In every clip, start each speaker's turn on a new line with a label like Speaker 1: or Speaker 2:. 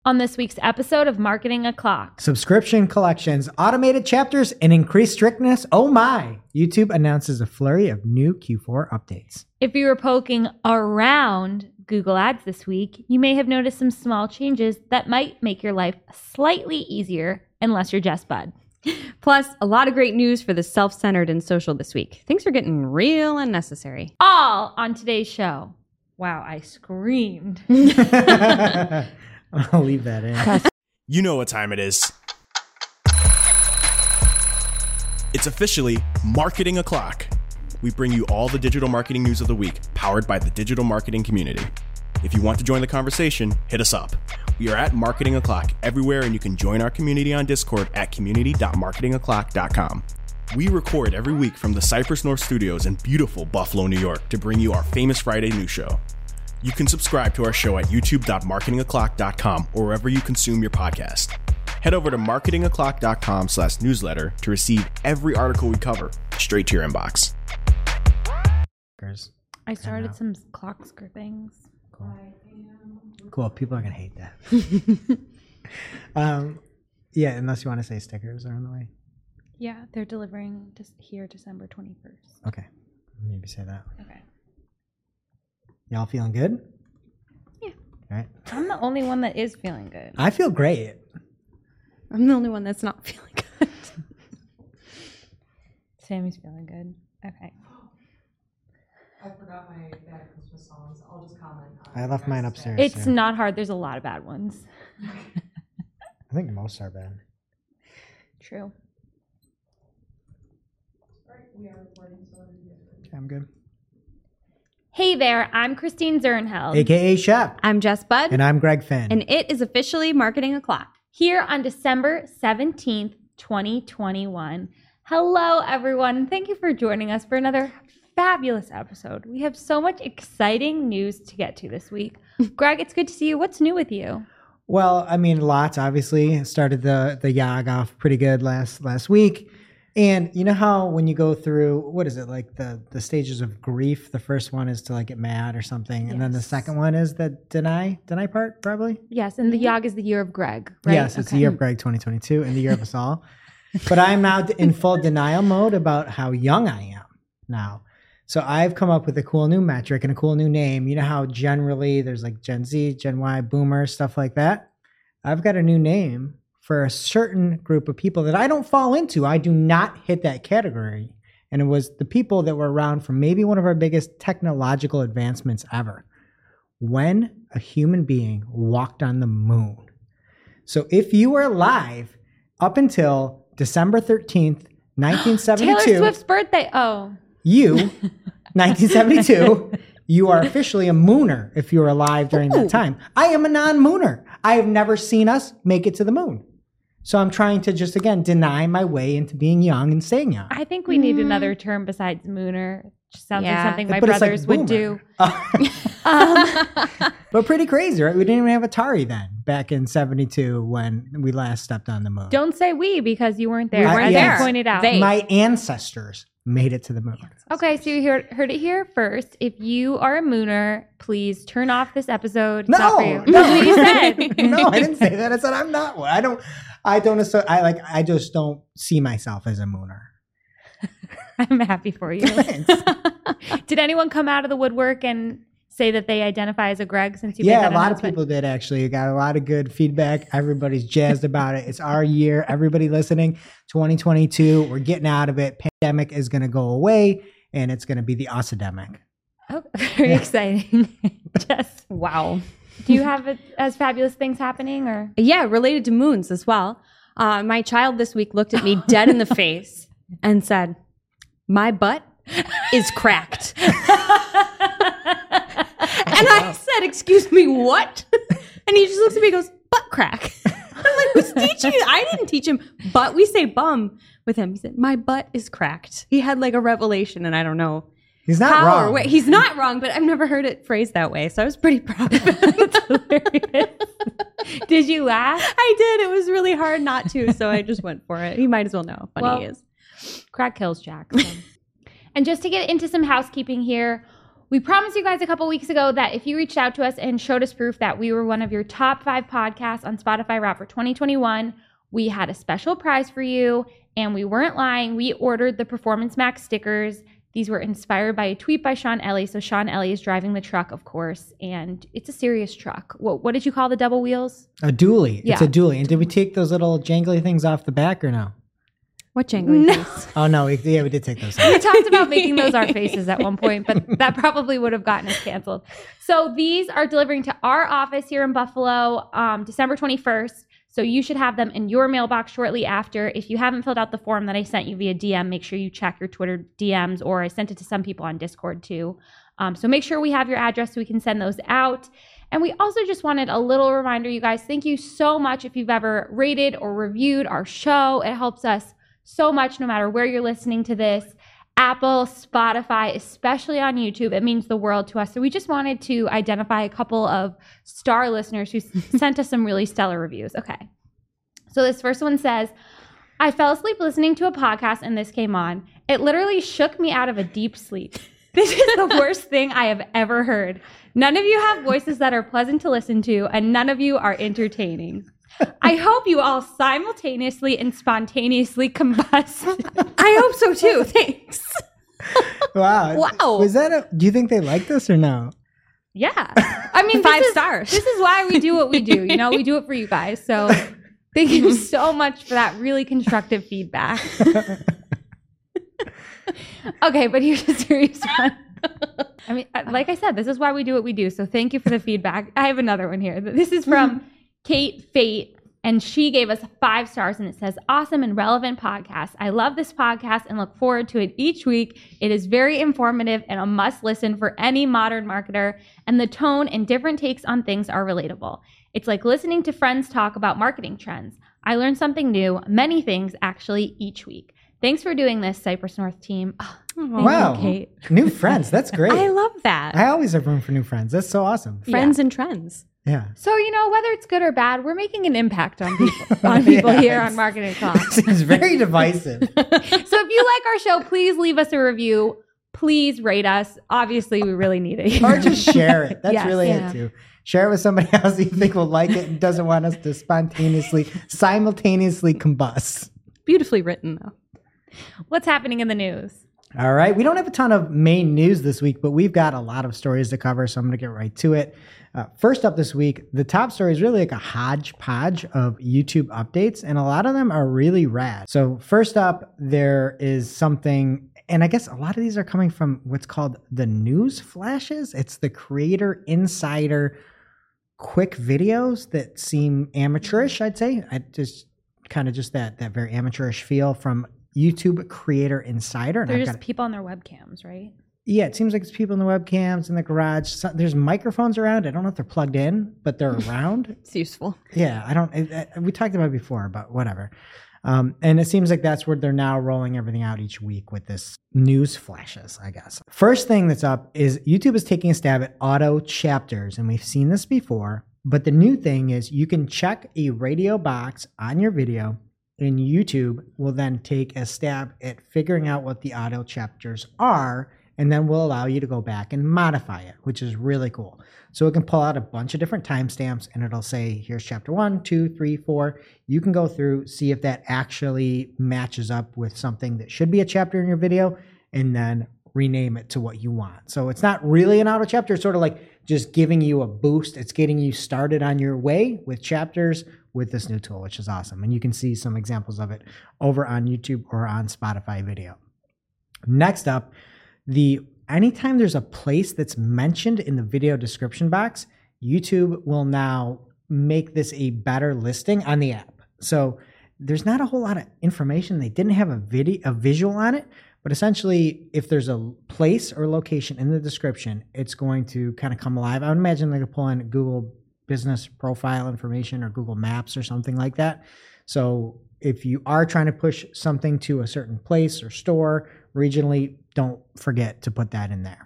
Speaker 1: On this week's episode of Marketing O'Clock.
Speaker 2: Subscription collections, automated chapters, and increased strictness. Oh my! YouTube announces a flurry of new Q4 updates.
Speaker 1: If you were poking around Google Ads this week, you may have noticed some small changes that might make your life slightly easier unless you're Jess Budd.
Speaker 3: Plus, a lot of great news for the self-centered and social this week. Things are getting real unnecessary.
Speaker 1: All on today's show. Wow, I screamed.
Speaker 2: I'll leave that in.
Speaker 4: You know what time it is. It's officially Marketing O'Clock. We bring you all the digital marketing news of the week, powered by the digital marketing community. If you want to join the conversation, hit us up. We are at Marketing O'Clock everywhere, and you can join our community on Discord at community.marketingoclock.com. We record every week from the Cypress North Studios in beautiful Buffalo, New York, to bring you our famous Friday news show. You can subscribe to our show at youtube.marketingoclock.com or wherever you consume your podcast. Head over to marketingoclock.com/newsletter to receive every article we cover straight to your inbox.
Speaker 1: I started some clock things.
Speaker 2: Cool. People are going to hate that. Yeah, unless you want to say stickers are on the way.
Speaker 1: Yeah, they're delivering here December 21st.
Speaker 2: Okay. Maybe say that.
Speaker 1: Okay.
Speaker 2: Y'all feeling good?
Speaker 1: Yeah.
Speaker 2: All right.
Speaker 1: I'm the only one that is feeling good.
Speaker 2: I feel great.
Speaker 3: I'm the only one that's not feeling good.
Speaker 1: Sammy's feeling good. Okay.
Speaker 5: I forgot my bad Christmas songs. I'll just comment on
Speaker 2: I left mine upstairs.
Speaker 1: It's not hard. There's a lot of bad ones.
Speaker 2: I think most are bad.
Speaker 1: True.
Speaker 5: Alright, we are recording, so
Speaker 2: Okay, I'm good.
Speaker 1: Hey there, I'm Christine Zernheld.
Speaker 2: AKA Shep.
Speaker 3: I'm Jess Budd,
Speaker 2: And I'm Greg Finn.
Speaker 3: and it is officially Marketing O'Clock.
Speaker 1: Here on December 17th, 2021. Hello, everyone. Thank you for joining us for another fabulous episode. We have so much exciting news to get to this week. Greg, it's good to see you. What's new with you?
Speaker 2: Well, I mean, lots, obviously. Started the YAG off pretty good last week. And you know how when you go through, what is it, like the stages of grief, the first one is to like get mad or something. And then the second one is the deny part, probably?
Speaker 1: Yes, and the YAG is the year of Greg, right?
Speaker 2: Yes, it's the year of Greg 2022 and the year of us all. But I'm now in full denial mode about how young I am now. So I've come up with a cool new metric and a cool new name. You know how generally there's like Gen Z, Gen Y, Boomer, stuff like that? I've got a new name for a certain group of people that I don't fall into. I do not hit that category. And it was the people that were around for maybe one of our biggest technological advancements ever. When a human being walked on the moon. So if you were alive up until December 13th, 1972.
Speaker 1: Taylor Swift's birthday. Oh.
Speaker 2: You, 1972, you are officially a mooner if you were alive during that time. I am a non-mooner. I have never seen us make it to the moon. So I'm trying to just, again, deny my way into being young and staying young.
Speaker 1: I think we need another term besides mooner. Just sounds like something my
Speaker 2: But it's
Speaker 1: brothers
Speaker 2: like
Speaker 1: would do.
Speaker 2: But pretty crazy, right? We didn't even have Atari then, back in 72 when we last stepped on the moon.
Speaker 1: Don't say we because you weren't there.
Speaker 2: We weren't
Speaker 1: As
Speaker 2: there.
Speaker 1: you pointed out.
Speaker 2: My ancestors made it to the moon.
Speaker 1: Okay, so you heard it here first. If you are a mooner, please turn off this episode. It's
Speaker 2: No,
Speaker 1: not for you.
Speaker 2: no.
Speaker 1: That's what you said.
Speaker 2: No, I didn't say that. I said I'm not one. I just don't see myself as a mooner.
Speaker 1: I'm happy for you. Did anyone come out of the woodwork and say that they identify as a Greg since you made that
Speaker 2: Yeah, a lot of
Speaker 1: announcement?
Speaker 2: people did actually. You got a lot of good feedback. Everybody's jazzed about it. It's our year. Everybody listening, 2022, we're getting out of it. Pandemic is going to go away, and it's going to be the us-ademic.
Speaker 1: Oh, very exciting. Jess,
Speaker 3: Wow.
Speaker 1: do you have as fabulous things happening or?
Speaker 3: Yeah, related to moons as well. My child this week looked at me dead in the face and said, "My butt is cracked." And I said, "Excuse me, what?" And he just looks at me and goes, "Butt crack." I'm like, "Who's teaching you?" I didn't teach him, but we say bum with him. He said, "My butt is cracked." He had like a revelation, and I don't know
Speaker 2: He's not
Speaker 3: how
Speaker 2: wrong.
Speaker 3: or what. He's not wrong, but I've never heard it phrased that way. So I was pretty proud of it.
Speaker 1: Did you laugh?
Speaker 3: I did. It was really hard not to, so I just went for it. He might as well know how funny he is.
Speaker 1: Crack kills Jack. So. And just to get into some housekeeping here, we promised you guys a couple weeks ago that if you reached out to us and showed us proof that we were one of your top 5 podcasts on Spotify Wrapped for 2021, we had a special prize for you, and we weren't lying. We ordered the Performance Max stickers. These were inspired by a tweet by Sean Ellie. So Sean Ellie is driving the truck, of course, and it's a serious truck. What did you call the double wheels?
Speaker 2: A dually.
Speaker 1: Yeah.
Speaker 2: It's a dually. And did we take those little jangly things off the back or no?
Speaker 3: What jangling
Speaker 1: No.
Speaker 3: face?
Speaker 2: Oh, no. We did take those
Speaker 1: We
Speaker 2: off.
Speaker 1: talked about making those our faces at one point, but that probably would have gotten us canceled. So these are delivering to our office here in Buffalo December 21st. So you should have them in your mailbox shortly after. If you haven't filled out the form that I sent you via DM, make sure you check your Twitter DMs, or I sent it to some people on Discord too. So make sure we have your address so we can send those out. And we also just wanted a little reminder, you guys, thank you so much if you've ever rated or reviewed our show. It helps us so much no matter where you're listening to this. Apple, Spotify, especially on YouTube, it means the world to us. So we just wanted to identify a couple of star listeners who sent us some really stellar reviews. Okay. So this first one says, I fell asleep listening to a podcast and this came on. It literally shook me out of a deep sleep. This is the worst thing I have ever heard. None of you have voices that are pleasant to listen to, and none of you are entertaining. I hope you all simultaneously and spontaneously combust.
Speaker 3: I hope so too. Thanks.
Speaker 2: Wow.
Speaker 3: Wow.
Speaker 2: Was that do you think they like this or no?
Speaker 1: Yeah. I mean,
Speaker 3: 5 stars.
Speaker 1: This is why we do what we do. You know, we do it for you guys. So thank you so much for that really constructive feedback. Okay, but here's a serious one. I mean, like I said, this is why we do what we do. So thank you for the feedback. I have another one here. This is from Kate Fate, and she gave us 5 stars, and it says, awesome and relevant podcast. I love this podcast and look forward to it each week. It is very informative and a must listen for any modern marketer, and the tone and different takes on things are relatable. It's like listening to friends talk about marketing trends. I learn something new, many things actually, each week. Thanks for doing this, Cypress North team. Oh, thank
Speaker 2: Wow.
Speaker 1: you, Kate.
Speaker 2: New friends. That's great.
Speaker 3: I love that.
Speaker 2: I always have room for new friends. That's so awesome.
Speaker 3: Friends and trends.
Speaker 2: Yeah.
Speaker 1: So, you know, whether it's good or bad, we're making an impact on people,
Speaker 2: Yeah,
Speaker 1: here
Speaker 2: it's-
Speaker 1: on Marketing Talks.
Speaker 2: It's very divisive.
Speaker 1: So if you like our show, please leave us a review. Please rate us. Obviously, we really need it.
Speaker 2: Or just share it. That's
Speaker 1: Yes.
Speaker 2: really
Speaker 3: Yeah.
Speaker 2: it too. Share it with somebody else you think will like it and doesn't want us to simultaneously combust.
Speaker 3: Beautifully written though.
Speaker 1: What's happening in the news?
Speaker 2: All right. We don't have a ton of main news this week, but we've got a lot of stories to cover, so I'm going to get right to it. First up this week, the top story is really like a hodgepodge of YouTube updates, and a lot of them are really rad. So first up, there is something, and I guess a lot of these are coming from what's called the news flashes. It's the creator insider quick videos that seem amateurish, I'd say. I just kind of just that very amateurish feel from YouTube Creator Insider. And
Speaker 1: They're
Speaker 2: I've
Speaker 1: just
Speaker 2: got,
Speaker 1: people on their webcams, right?
Speaker 2: yeah, it seems like it's people in the webcams in the garage. There's microphones around. I don't know if they're plugged in, but they're around.
Speaker 3: It's useful.
Speaker 2: Yeah, we talked about it before, but whatever. And it seems like that's where they're now rolling everything out each week with this news flashes, I guess. First thing that's up is YouTube is taking a stab at auto chapters, and we've seen this before. But the new thing is you can check a radio box on your video, and YouTube will then take a stab at figuring out what the auto chapters are, and then will allow you to go back and modify it, which is really cool. So it can pull out a bunch of different timestamps, and it'll say, here's chapter 1, 2, 3, 4. You can go through, see if that actually matches up with something that should be a chapter in your video, and then rename it to what you want. So it's not really an auto chapter. It's sort of like just giving you a boost. It's getting you started on your way with chapters with this new tool, which is awesome. And you can see some examples of it over on YouTube or on Spotify video. Next up, anytime there's a place that's mentioned in the video description box, YouTube will now make this a better listing on the app. So there's not a whole lot of information. They didn't have a visual on it, but essentially if there's a place or location in the description, it's going to kind of come alive. I would imagine they could pull in Google business profile information or Google Maps or something like that. So if you are trying to push something to a certain place or store regionally, don't forget to put that in there.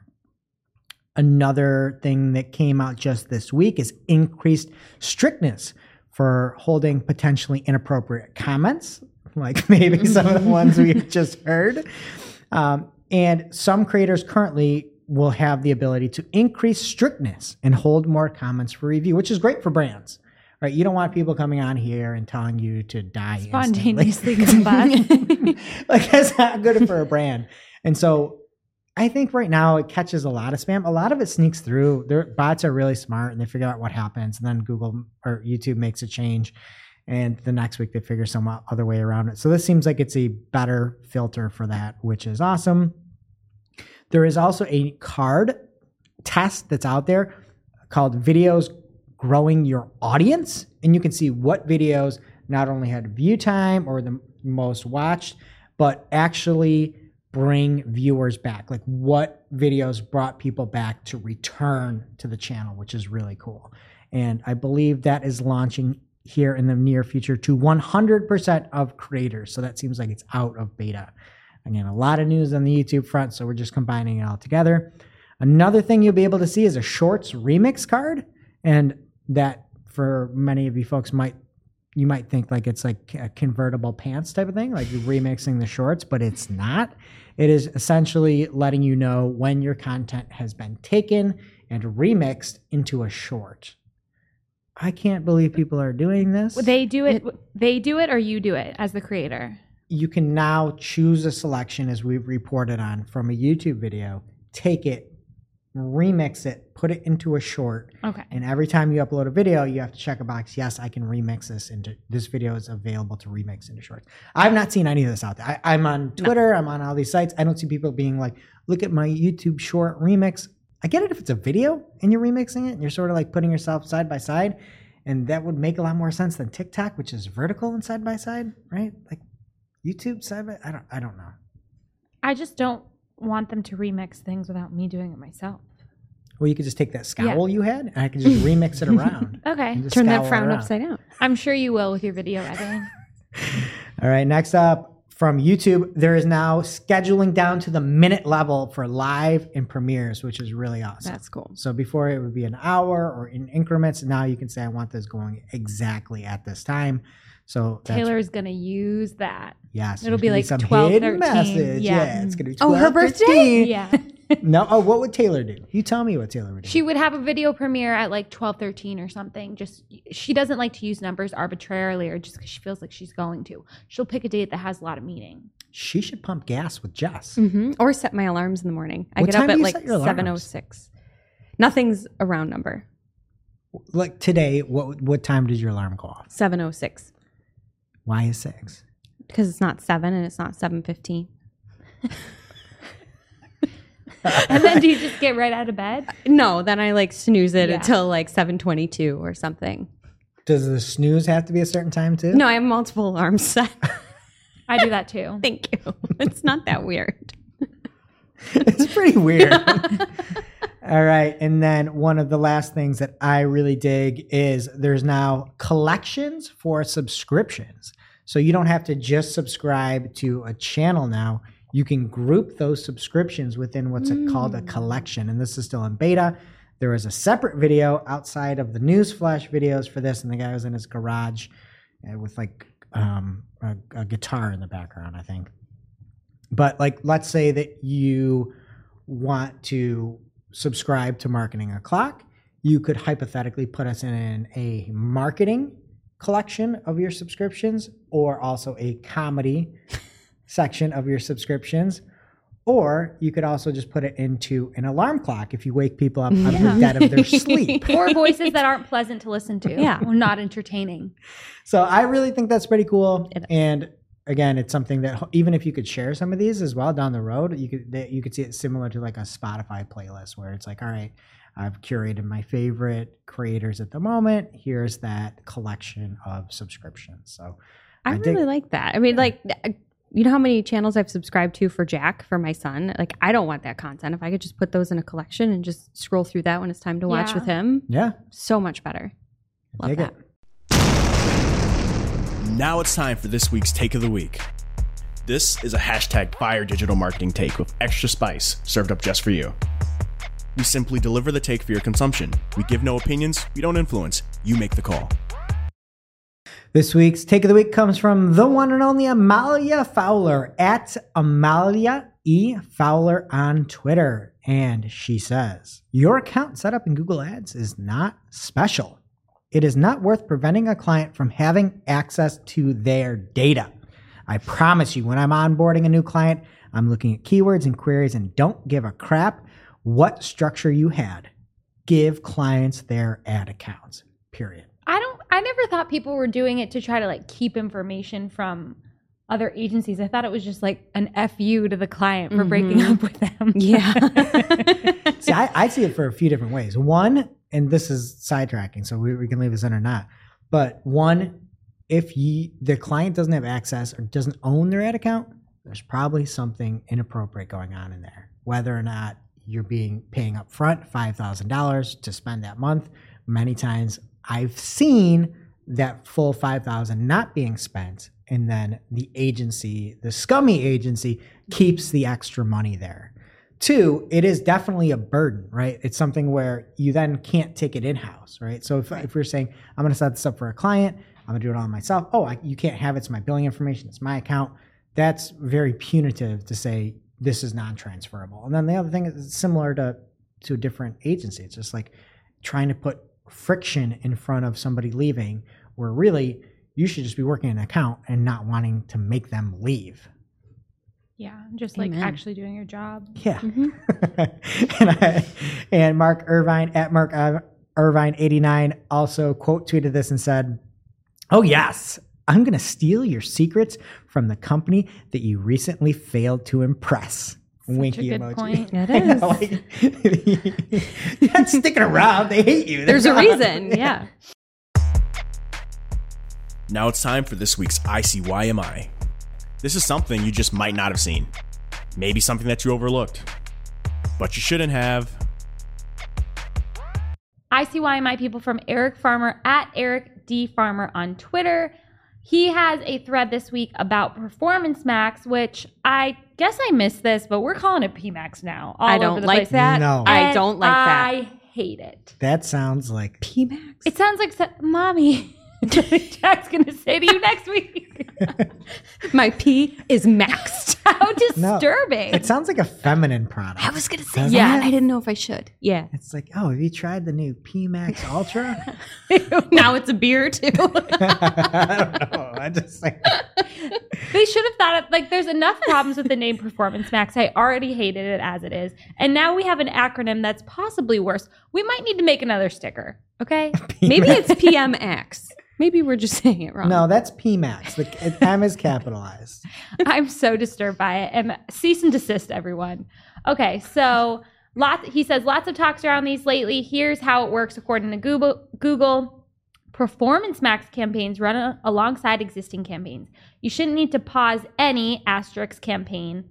Speaker 2: Another thing that came out just this week is increased strictness for holding potentially inappropriate comments, like maybe some of the ones we've just heard. And some creators currently will have the ability to increase strictness and hold more comments for review, which is great for brands, right? You don't want people coming on here and telling you to die
Speaker 1: Spontaneously
Speaker 2: instantly.
Speaker 1: combust.
Speaker 2: Like, that's not good for a brand. And so I think right now it catches a lot of spam. A lot of it sneaks through. Their bots are really smart and they figure out what happens. And then Google or YouTube makes a change. And the next week they figure some other way around it. So this seems like it's a better filter for that, which is awesome. There is also a card test that's out there called Videos Growing Your Audience. And you can see what videos not only had view time or the most watched, but actually bring viewers back. Like what videos brought people back to return to the channel, which is really cool. And I believe that is launching here in the near future to 100% of creators. So that seems like it's out of beta. Again, a lot of news on the YouTube front, so we're just combining it all together. Another thing you'll be able to see is a Shorts remix card. And that for many of you folks you might think like it's like a convertible pants type of thing, like you're remixing the shorts, but it's not. It is essentially letting you know when your content has been taken and remixed into a short. I can't believe people are doing this.
Speaker 1: They do it, or you do it as the creator?
Speaker 2: You can now choose a selection, as we've reported on, from a YouTube video, take it, remix it, put it into a short.
Speaker 1: Okay.
Speaker 2: And every time you upload a video, you have to check a box. Yes, I can remix this video is available to remix into shorts. I've not seen any of this out there. I'm on Twitter. I'm on all these sites. I don't see people being like, look at my YouTube short remix. I get it if it's a video and you're remixing it and you're sort of like putting yourself side by side. And that would make a lot more sense than TikTok, which is vertical and side by side, right? Like YouTube side by, I don't know.
Speaker 1: I just don't want them to remix things without me doing it myself.
Speaker 2: Well, you could just take that scowl you had and I could just remix it around.
Speaker 1: Okay.
Speaker 3: Turn that frown upside down.
Speaker 1: I'm sure you will with your video editing.
Speaker 2: All right. Next up from YouTube, there is now scheduling down to the minute level for live and premieres, which is really awesome.
Speaker 3: That's cool.
Speaker 2: So before it would be an hour or in increments. Now you can say, I want this going exactly at this time. So
Speaker 1: Taylor's going to use that.
Speaker 2: Yes.
Speaker 1: It'll be like
Speaker 2: some
Speaker 1: 12,
Speaker 2: hidden
Speaker 1: 13.
Speaker 2: message.
Speaker 1: Yeah.
Speaker 2: It's going to be 12,
Speaker 3: her birthday?
Speaker 2: 13.
Speaker 1: Yeah.
Speaker 2: No. Oh, what would Taylor do? You tell me what Taylor would do.
Speaker 1: She would have a video premiere at like 12, 13 or something. Just, she doesn't like to use numbers arbitrarily or just because she feels like she's going to. She'll pick a date that has a lot of meaning.
Speaker 2: She should pump gas with Jess.
Speaker 3: Mm-hmm. Or set my alarms in the morning. I
Speaker 2: What
Speaker 3: get up
Speaker 2: time do
Speaker 3: at
Speaker 2: you
Speaker 3: like
Speaker 2: set your alarms?
Speaker 3: 7:06. Nothing's a round number.
Speaker 2: Like today, what time did your alarm go off?
Speaker 3: 7:06.
Speaker 2: Why is 6?
Speaker 3: Because it's not 7 and it's not 7:15.
Speaker 1: And then do you just get right out of bed?
Speaker 3: No, then I like snooze it
Speaker 1: Yeah.
Speaker 3: until like 7:22 or something.
Speaker 2: Does the snooze have to be a certain time too?
Speaker 3: No, I have multiple alarms set.
Speaker 1: I do that too.
Speaker 3: Thank you. It's not that weird.
Speaker 2: It's pretty weird. All right. And then one of the last things that I really dig is there's now collections for subscriptions. So you don't have to just subscribe to a channel now. You can group those subscriptions within what's called a collection. And this is still in beta. There was a separate video outside of the newsflash videos for this. And the guy was in his garage with like a guitar in the background, I think. But like, let's say that you want to subscribe to Marketing O'Clock. You could hypothetically put us in a marketing collection of your subscriptions, or also a comedy section of your subscriptions. Or you could also just put it into an alarm clock if you wake people up out of the dead of their sleep.
Speaker 1: Or voices that aren't pleasant to listen to.
Speaker 3: Yeah.
Speaker 1: Or not entertaining.
Speaker 2: So I really think that's pretty cool.
Speaker 3: It is.
Speaker 2: And again, it's something that even if you could share some of these as well down the road, you could see it similar to like a Spotify playlist where it's like, all right, I've curated my favorite creators at the moment. Here's that collection of subscriptions. So
Speaker 3: I really like that. I mean, like, you know how many channels I've subscribed to for Jack, for my son? Like, I don't want that content. If I could just put those in a collection and just scroll through that when it's time to watch
Speaker 1: Yeah.
Speaker 3: with him,
Speaker 2: yeah,
Speaker 3: so much better. Love
Speaker 2: dig
Speaker 3: that.
Speaker 2: it.
Speaker 4: Now it's time for this week's Take of the Week. This is a hashtag fire digital marketing take with extra spice served up just for you. We simply deliver the take for your consumption. We give no opinions, we don't influence, you make the call.
Speaker 2: This week's Take of the Week comes from the one and only Amalia Fowler at Amalia E. Fowler on Twitter. And she says, your account set up in Google Ads is not special. It is not worth preventing a client from having access to their data. I promise you, when I'm onboarding a new client, I'm looking at keywords and queries and don't give a crap what structure you had. Give clients their ad accounts, period.
Speaker 1: I never thought people were doing it to try to like keep information from other agencies. I thought it was just like an FU to the client for breaking up with them.
Speaker 3: Yeah.
Speaker 2: See, I see it for a few different ways. One, and this is sidetracking, so we can leave this in or not. But one, if the client doesn't have access or doesn't own their ad account, there's probably something inappropriate going on in there. Whether or not you're paying up front $5,000 to spend that month. Many times I've seen that full $5,000 not being spent, and then the agency, the scummy agency, keeps the extra money there. Two, it is definitely a burden, right? It's something where you then can't take it in-house, right? So if you're saying, I'm going to set this up for a client, I'm going to do it all myself. You can't have it. It's my billing information. It's my account. That's very punitive to say this is non-transferable. And then the other thing is similar to a different agency. It's just like trying to put friction in front of somebody leaving, where really you should just be working an account and not wanting to make them leave.
Speaker 1: Yeah, just like actually doing your job.
Speaker 2: Yeah. And Mark Irvine at Mark Irvine 89 also quote tweeted this and said, "Oh yes, I'm going to steal your secrets from the company that you recently failed to impress."
Speaker 1: Such
Speaker 2: Winky
Speaker 1: a good
Speaker 2: emoji.
Speaker 1: point.
Speaker 3: It
Speaker 2: I
Speaker 3: is.
Speaker 2: know, like, you're not sticking around. They hate you.
Speaker 3: There's a
Speaker 2: They're gone.
Speaker 3: reason. Yeah.
Speaker 4: Now it's time for this week's ICYMI. This is something you just might not have seen. Maybe something that you overlooked. But you shouldn't have.
Speaker 1: ICYMI people from Eric Farmer at Eric D. Farmer on Twitter. He has a thread this week about Performance Max, which I guess I missed this, but we're calling it PMax now. All
Speaker 3: I don't
Speaker 1: over the
Speaker 3: like
Speaker 1: place.
Speaker 2: that. No.
Speaker 3: I don't like that.
Speaker 1: I hate it.
Speaker 2: That sounds like
Speaker 3: PMax.
Speaker 1: It sounds like Mommy. Jack's going to say to you next week.
Speaker 3: My P is maxed.
Speaker 1: How
Speaker 2: No.
Speaker 1: disturbing.
Speaker 2: it sounds like a feminine product.
Speaker 3: I was going to say
Speaker 2: Doesn't
Speaker 3: yeah.
Speaker 2: it?
Speaker 3: I didn't know if I should. Yeah.
Speaker 2: It's like, oh, have you tried the new PMax Ultra?
Speaker 3: Now it's a beer too.
Speaker 2: I don't know. I just like
Speaker 1: They should have thought of, like, there's enough problems with the name Performance Max. I already hated it as it is. And now we have an acronym that's possibly worse. We might need to make another sticker, okay?
Speaker 3: Maybe it's PMX. Maybe we're just saying it wrong.
Speaker 2: no, that's PMax. The M is capitalized.
Speaker 1: I'm so disturbed by it. And cease and desist, everyone. Okay, so he says lots of talks around these lately. Here's how it works according to Google. Performance Max campaigns run alongside existing campaigns. You shouldn't need to pause any asterisk campaign.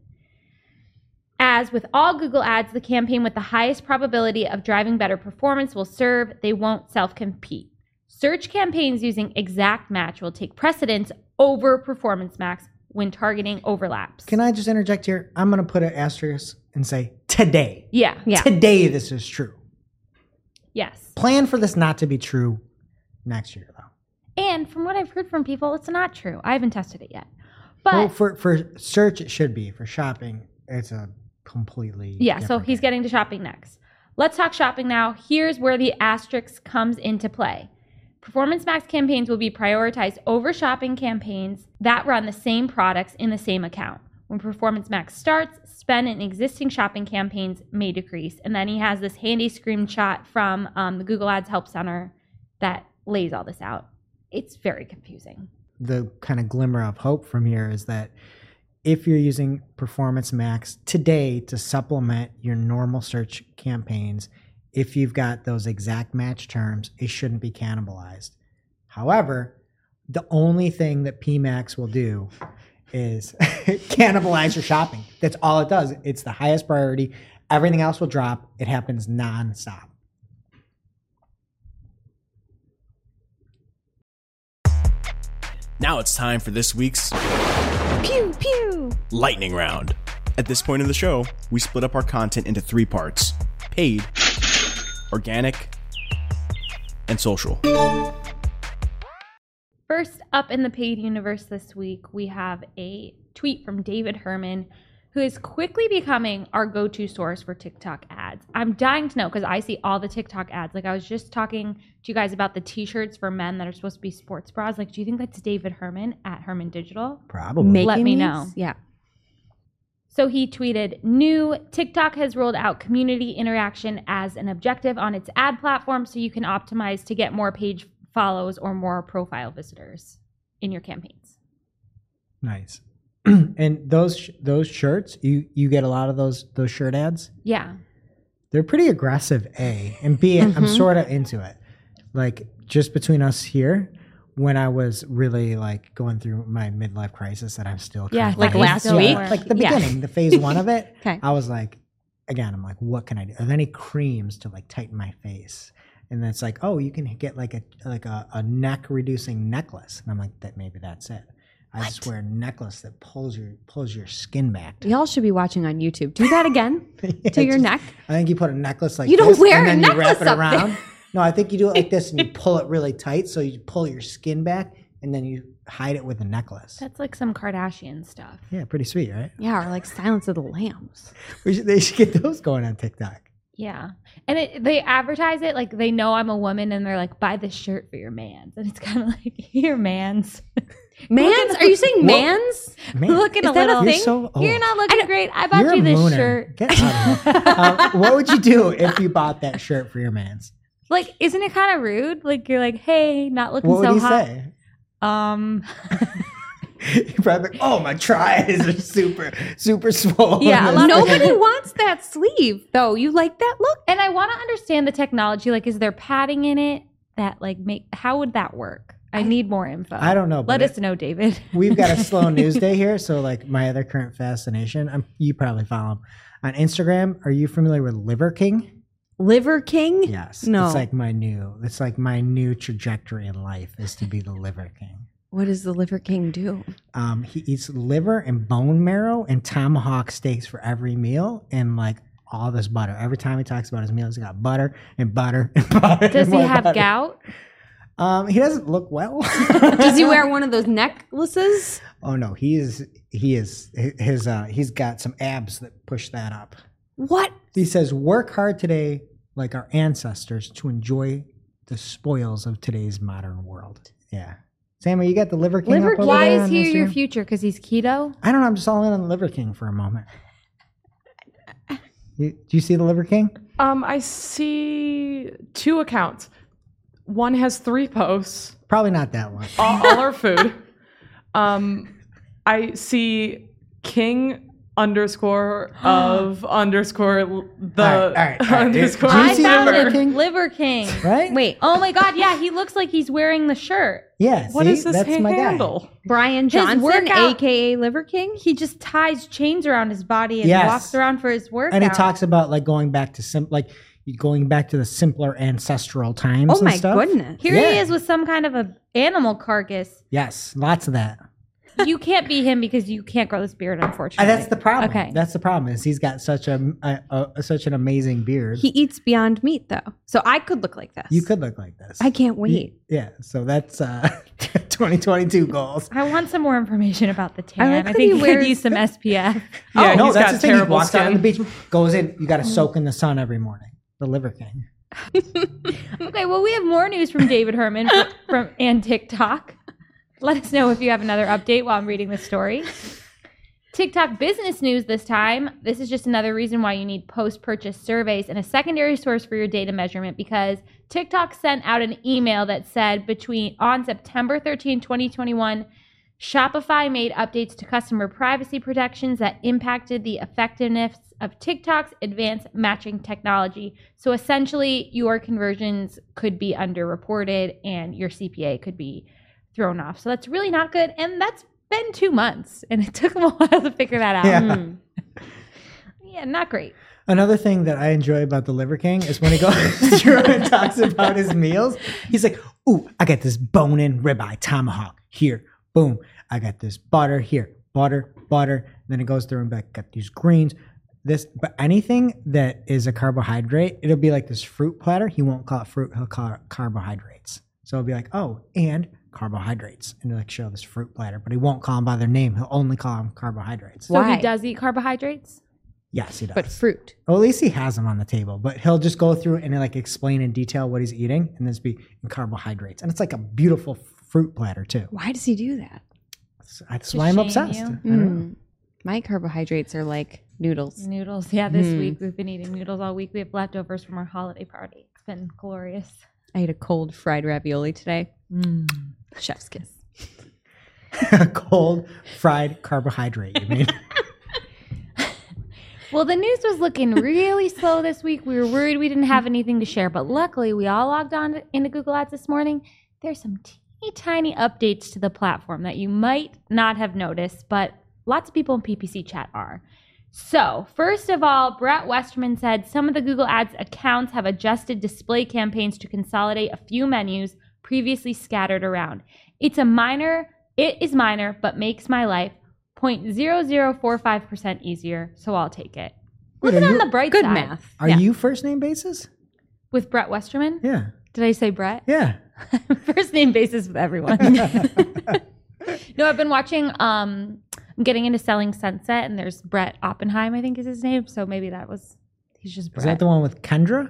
Speaker 1: As with all Google ads, the campaign with the highest probability of driving better performance will serve. They won't self-compete. Search campaigns using Exact Match will take precedence over Performance Max when targeting overlaps.
Speaker 2: Can I just interject here? I'm going to put an asterisk and say today.
Speaker 1: Yeah.
Speaker 2: Today this is true.
Speaker 1: Yes.
Speaker 2: Plan for this not to be true next year, though.
Speaker 1: And from what I've heard from people, it's not true. I haven't tested it yet. But
Speaker 2: Well, for search, it should be. For shopping, it's a completely
Speaker 1: yeah, so
Speaker 2: different
Speaker 1: he's
Speaker 2: game.
Speaker 1: getting to shopping next. Let's talk shopping now. Here's where the asterisk comes into play. Performance Max campaigns will be prioritized over shopping campaigns that run the same products in the same account. When Performance Max starts, spend in existing shopping campaigns may decrease. And then he has this handy screenshot from the Google Ads Help Center that lays all this out. It's very confusing.
Speaker 2: The kind of glimmer of hope from here is that if you're using Performance Max today to supplement your normal search campaigns, if you've got those exact match terms, it shouldn't be cannibalized. However, the only thing that PMax will do is cannibalize your shopping. That's all it does. It's the highest priority. Everything else will drop. It happens nonstop.
Speaker 4: Now it's time for this week's
Speaker 3: Pew, pew.
Speaker 4: lightning round. At this point in the show, we split up our content into 3 parts: paid, organic, and social.
Speaker 1: First up in the paid universe this week, we have a tweet from David Herman, who is quickly becoming our go-to source for TikTok ads. I'm dying to know because I see all the TikTok ads. Like I was just talking to you guys about the t-shirts for men that are supposed to be sports bras. Like, do you think that's David Herman at Herman Digital?
Speaker 2: Probably.
Speaker 1: Let me know.
Speaker 3: Yeah.
Speaker 1: So he tweeted, new TikTok has rolled out community interaction as an objective on its ad platform so you can optimize to get more page follows or more profile visitors in your campaigns.
Speaker 2: Nice. And those shirts, you get a lot of those shirt ads.
Speaker 1: Yeah.
Speaker 2: They're pretty aggressive, A. And B, I'm sort of into it. Like, just between us here, when I was really, like, going through my midlife crisis that I'm still
Speaker 1: Yeah,
Speaker 3: like
Speaker 1: that
Speaker 3: last
Speaker 1: is still
Speaker 3: week?
Speaker 1: more.
Speaker 2: like the
Speaker 3: Yeah.
Speaker 2: beginning, the phase 1 of it,
Speaker 3: Okay.
Speaker 2: I was like, again, I'm like, what can I do? Are there any creams to, like, tighten my face? And then it's like, oh, you can get, like, a neck-reducing necklace. And I'm like, maybe that's it. I just wear a necklace that pulls your skin back.
Speaker 3: Y'all should be watching on YouTube. Do that again
Speaker 2: Yeah,
Speaker 3: to your
Speaker 2: just-
Speaker 3: neck.
Speaker 2: I think you put a necklace like
Speaker 3: You don't
Speaker 2: this,
Speaker 3: wear
Speaker 2: and
Speaker 3: a
Speaker 2: then you wrap
Speaker 3: necklace
Speaker 2: it
Speaker 3: up there.
Speaker 2: around. No, I think you do it like this and you pull it really tight. So you pull your skin back and then you hide it with a necklace.
Speaker 1: That's like some Kardashian stuff.
Speaker 2: Yeah, pretty sweet, right?
Speaker 3: Yeah, or like Silence of the Lambs.
Speaker 2: They should get those going on TikTok.
Speaker 1: Yeah. And they advertise it like they know I'm a woman and they're like, buy this shirt for your mans. And it's kind of like, here, mans.
Speaker 3: Mans? Are you saying mans?
Speaker 2: Man,
Speaker 1: Looking
Speaker 3: Is
Speaker 1: a
Speaker 3: that a
Speaker 1: little.
Speaker 2: you're
Speaker 3: thing?
Speaker 2: so old.
Speaker 1: You're not looking great. I bought
Speaker 2: You're
Speaker 1: you
Speaker 2: a
Speaker 1: this
Speaker 2: mooner.
Speaker 1: shirt.
Speaker 2: Get out of here. What would you do if you bought that shirt for your mans?
Speaker 1: Like, isn't it kind of rude? Like, you're like, hey, not looking
Speaker 2: What would
Speaker 1: so
Speaker 2: he
Speaker 1: hot.
Speaker 2: say? He'd probably be like, oh, my tries are super swollen.
Speaker 1: Yeah, a lot of-
Speaker 3: Nobody wants that sleeve, though. You like that look?
Speaker 1: And I want to understand the technology. Like, is there padding in it that like how would that work? I need more info.
Speaker 2: I don't know. but
Speaker 1: Let us know, David.
Speaker 2: We've got a slow news day here. So, like, my other current fascination, you probably follow him on Instagram. Are you familiar with Liver King?
Speaker 3: Liver King?
Speaker 2: Yes.
Speaker 3: No.
Speaker 2: It's like my new trajectory in life is to be the Liver King.
Speaker 3: What does the Liver King do?
Speaker 2: He eats liver and bone marrow and tomahawk steaks for every meal and like all this butter. Every time he talks about his meals, he got butter and butter and butter.
Speaker 1: Does
Speaker 2: and
Speaker 1: he
Speaker 2: more
Speaker 1: have
Speaker 2: butter.
Speaker 1: gout?
Speaker 2: He doesn't look well.
Speaker 3: Does he wear one of those necklaces?
Speaker 2: Oh no, he's got some abs that push that up.
Speaker 3: What?
Speaker 2: He says, work hard today like our ancestors to enjoy the spoils of today's modern world. Yeah. Sammy, you got the Liver King up over
Speaker 1: Why
Speaker 2: there
Speaker 1: is
Speaker 2: on
Speaker 1: he your
Speaker 2: Instagram?
Speaker 1: future? Because he's keto?
Speaker 2: I don't know. I'm just all in on the Liver King for a moment. Do you see the Liver King?
Speaker 5: I see 2 accounts. One has 3 posts,
Speaker 2: Probably not that one.
Speaker 5: all are food. I see King underscore of underscore the
Speaker 2: All right.
Speaker 5: underscore
Speaker 2: Do you
Speaker 1: I
Speaker 2: see the
Speaker 1: found
Speaker 2: Liver
Speaker 1: him.
Speaker 2: King?
Speaker 1: Liver King.
Speaker 2: Right?
Speaker 3: Wait,
Speaker 1: Oh my God. Yeah, he looks like he's wearing the shirt.
Speaker 2: Yeah.
Speaker 5: What
Speaker 2: see?
Speaker 5: is this
Speaker 2: That's my
Speaker 5: handle?
Speaker 2: guy.
Speaker 3: Brian Johnson,
Speaker 1: workout-
Speaker 3: aka Liver King?
Speaker 1: He just ties chains around his body and
Speaker 2: Yes.
Speaker 1: walks around for his workout.
Speaker 2: And he talks about like going back to the simpler ancestral times.
Speaker 3: Oh
Speaker 2: and
Speaker 3: my
Speaker 2: stuff.
Speaker 3: goodness.
Speaker 1: Here
Speaker 2: Yeah.
Speaker 1: he is with some kind of a animal carcass.
Speaker 2: Yes, lots of that.
Speaker 1: You can't be him because you can't grow this beard, unfortunately.
Speaker 2: That's the problem.
Speaker 1: Okay.
Speaker 2: That's the problem is he's got such such an amazing beard.
Speaker 3: He eats Beyond Meat, though. So I could look like this.
Speaker 2: You could look like this.
Speaker 3: I can't wait.
Speaker 2: Yeah. So that's 2022 goals.
Speaker 1: I want some more information about the tan.
Speaker 3: I
Speaker 1: I,
Speaker 3: like that
Speaker 1: think
Speaker 3: he
Speaker 1: he
Speaker 3: wears-
Speaker 1: could use some SPF.
Speaker 5: Yeah,
Speaker 2: no,
Speaker 5: he's
Speaker 2: that's
Speaker 5: got
Speaker 2: the thing. He
Speaker 5: terrible
Speaker 2: walks out on the
Speaker 5: skin.
Speaker 2: beach, goes in. You got to soak in the sun every morning. The Liver King.
Speaker 1: Okay, well, we have more news from David Herman and TikTok. Let us know if you have another update while I'm reading the story. TikTok business news this time. This is just another reason why you need post-purchase surveys and a secondary source for your data measurement because TikTok sent out an email that said on September 13, 2021, Shopify made updates to customer privacy protections that impacted the effectiveness of TikTok's advanced matching technology. So essentially, your conversions could be underreported and your CPA could be thrown off. So that's really not good. And that's been 2 months. And it took them a while to figure that out.
Speaker 2: Yeah.
Speaker 1: Yeah, not great.
Speaker 2: Another thing that I enjoy about the Liver King is when he goes through and talks about his meals. He's like, ooh, I got this bone-in ribeye tomahawk here. Boom. I got this butter here. Butter. Then it goes through and like, got these greens. But anything that is a carbohydrate, it'll be like this fruit platter. He won't call it fruit. He'll call it carbohydrates. So it'll be like, oh, and carbohydrates and like show this fruit platter, but he won't call them by their name. He'll only call them carbohydrates.
Speaker 1: So
Speaker 3: Why?
Speaker 1: he does eat carbohydrates?
Speaker 2: Yes, he does.
Speaker 3: But fruit.
Speaker 2: Well, at least he has them on the table, but he'll just go through and like explain in detail what he's eating and this be in carbohydrates. And it's like a beautiful fruit platter too.
Speaker 3: Why does he do that?
Speaker 2: That's
Speaker 1: To
Speaker 2: why I'm
Speaker 1: shame
Speaker 2: obsessed.
Speaker 1: you.
Speaker 2: I don't know.
Speaker 3: My carbohydrates are like noodles.
Speaker 1: Noodles. Yeah, this week we've been eating noodles all week. We have leftovers from our holiday party. It's been glorious.
Speaker 3: I ate a cold fried ravioli today. Chef's kiss.
Speaker 2: Cold fried carbohydrate, you mean?
Speaker 1: Well, the news was looking really slow this week. We were worried we didn't have anything to share, but luckily we all logged on into Google Ads this morning. There's some teeny tiny updates to the platform that you might not have noticed, but lots of people in PPC chat are. So, first of all, Brett Westerman said some of the Google Ads accounts have adjusted display campaigns to consolidate a few menus previously scattered around. It is minor, but makes my life 0.0045% easier, so I'll take it.
Speaker 2: Wait,
Speaker 1: Look
Speaker 2: are
Speaker 1: on
Speaker 2: you-
Speaker 1: the bright
Speaker 3: Good
Speaker 1: side.
Speaker 3: math.
Speaker 2: Are
Speaker 3: Yeah.
Speaker 2: you first name basis?
Speaker 1: With Brett Westerman?
Speaker 2: Yeah.
Speaker 1: Did I say Brett?
Speaker 2: Yeah.
Speaker 1: First name basis with everyone. No, I've been watching, I'm getting into Selling Sunset, and there's Brett Oppenheim, I think is his name, so maybe he's just
Speaker 2: Is
Speaker 1: Brett.
Speaker 2: that the one with Kendra?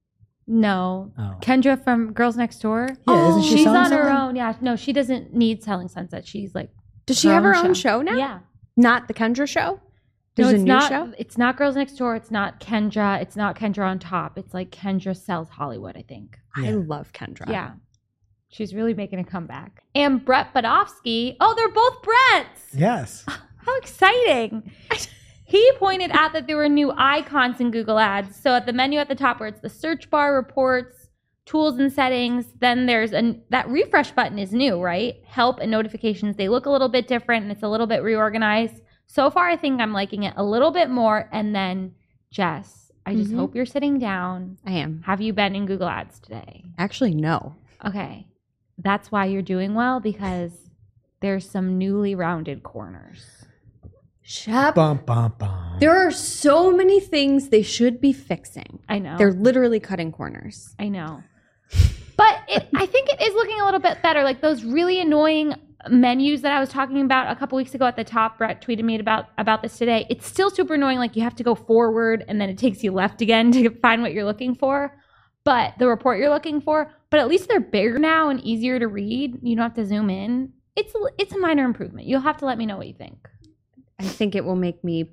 Speaker 1: No.
Speaker 2: Oh.
Speaker 1: Kendra from Girls Next Door?
Speaker 2: Yeah, isn't she
Speaker 1: She's
Speaker 2: selling
Speaker 1: on her
Speaker 2: something?
Speaker 1: own. Yeah, no, she doesn't need Selling Sunset. She's like
Speaker 3: Does she have her own show now?
Speaker 1: Yeah.
Speaker 3: Not the Kendra show? There's
Speaker 1: No,
Speaker 3: a
Speaker 1: it's
Speaker 3: new
Speaker 1: not.
Speaker 3: show?
Speaker 1: It's not Girls Next Door. It's not Kendra. It's not Kendra on Top. It's like Kendra Sells Hollywood, I think.
Speaker 3: I
Speaker 2: Yeah.
Speaker 3: love Kendra.
Speaker 1: Yeah. She's really making a comeback. And Brett Badofsky. Oh, they're both Bretts.
Speaker 2: Yes.
Speaker 1: How exciting. He pointed out that there were new icons in Google Ads. So at the menu at the top where it's the search bar, reports, tools and settings, then there's that refresh button is new, right? Help and notifications. They look a little bit different and it's a little bit reorganized. So far, I think I'm liking it a little bit more. And then, Jess, I just hope you're sitting down.
Speaker 3: I am.
Speaker 1: Have you been in Google Ads today?
Speaker 3: Actually, no.
Speaker 1: Okay. That's why you're doing well, because there's some newly rounded corners.
Speaker 3: Shep.
Speaker 2: Bum, bum, bum.
Speaker 3: There are so many things they should be fixing.
Speaker 1: I know.
Speaker 3: They're literally cutting corners.
Speaker 1: I know. But I think it is looking a little bit better. Like those really annoying menus that I was talking about a couple weeks ago at the top, Brett tweeted me about this today. It's still super annoying. Like you have to go forward and then it takes you left again to find what you're looking for. But the report you're looking for, but at least they're bigger now and easier to read. You don't have to zoom in. It's a minor improvement. You'll have to let me know what you think.
Speaker 3: I think it will make me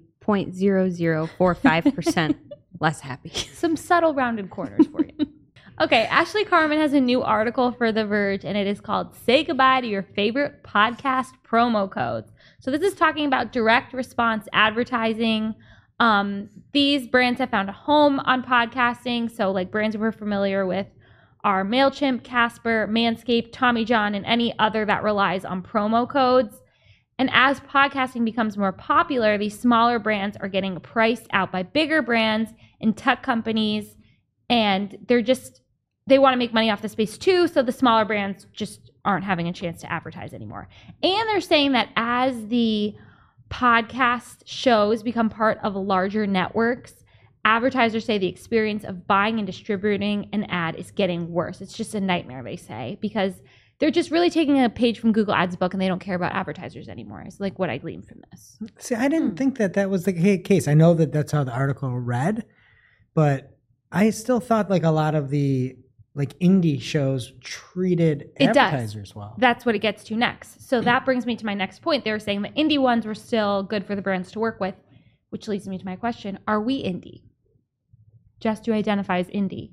Speaker 3: 0.0045% less happy.
Speaker 1: Some subtle rounded corners for you. Okay, Ashley Carmen has a new article for The Verge, and it is called Say Goodbye to Your Favorite Podcast Promo Codes. So this is talking about direct response advertising. These brands have found a home on podcasting. So like brands we're familiar with are MailChimp, Casper, Manscaped, Tommy John, and any other that relies on promo codes. And as podcasting becomes more popular, these smaller brands are getting priced out by bigger brands and tech companies. And they want to make money off the space too. So the smaller brands just aren't having a chance to advertise anymore. And they're saying that as the podcast shows become part of larger networks, advertisers say the experience of buying and distributing an ad is getting worse. It's just a nightmare, they say, because they're just really taking a page from Google Ads book and they don't care about advertisers anymore. It's like what I gleaned from this.
Speaker 2: See, I didn't think that was the case. I know that that's how the article read, but I still thought like a lot of the like indie shows treated
Speaker 1: It does.
Speaker 2: advertisers well.
Speaker 1: That's what it gets to next. So that brings me to my next point. They were saying the indie ones were still good for the brands to work with, which leads me to my question. Are we indie? Jess, do you identify as indie?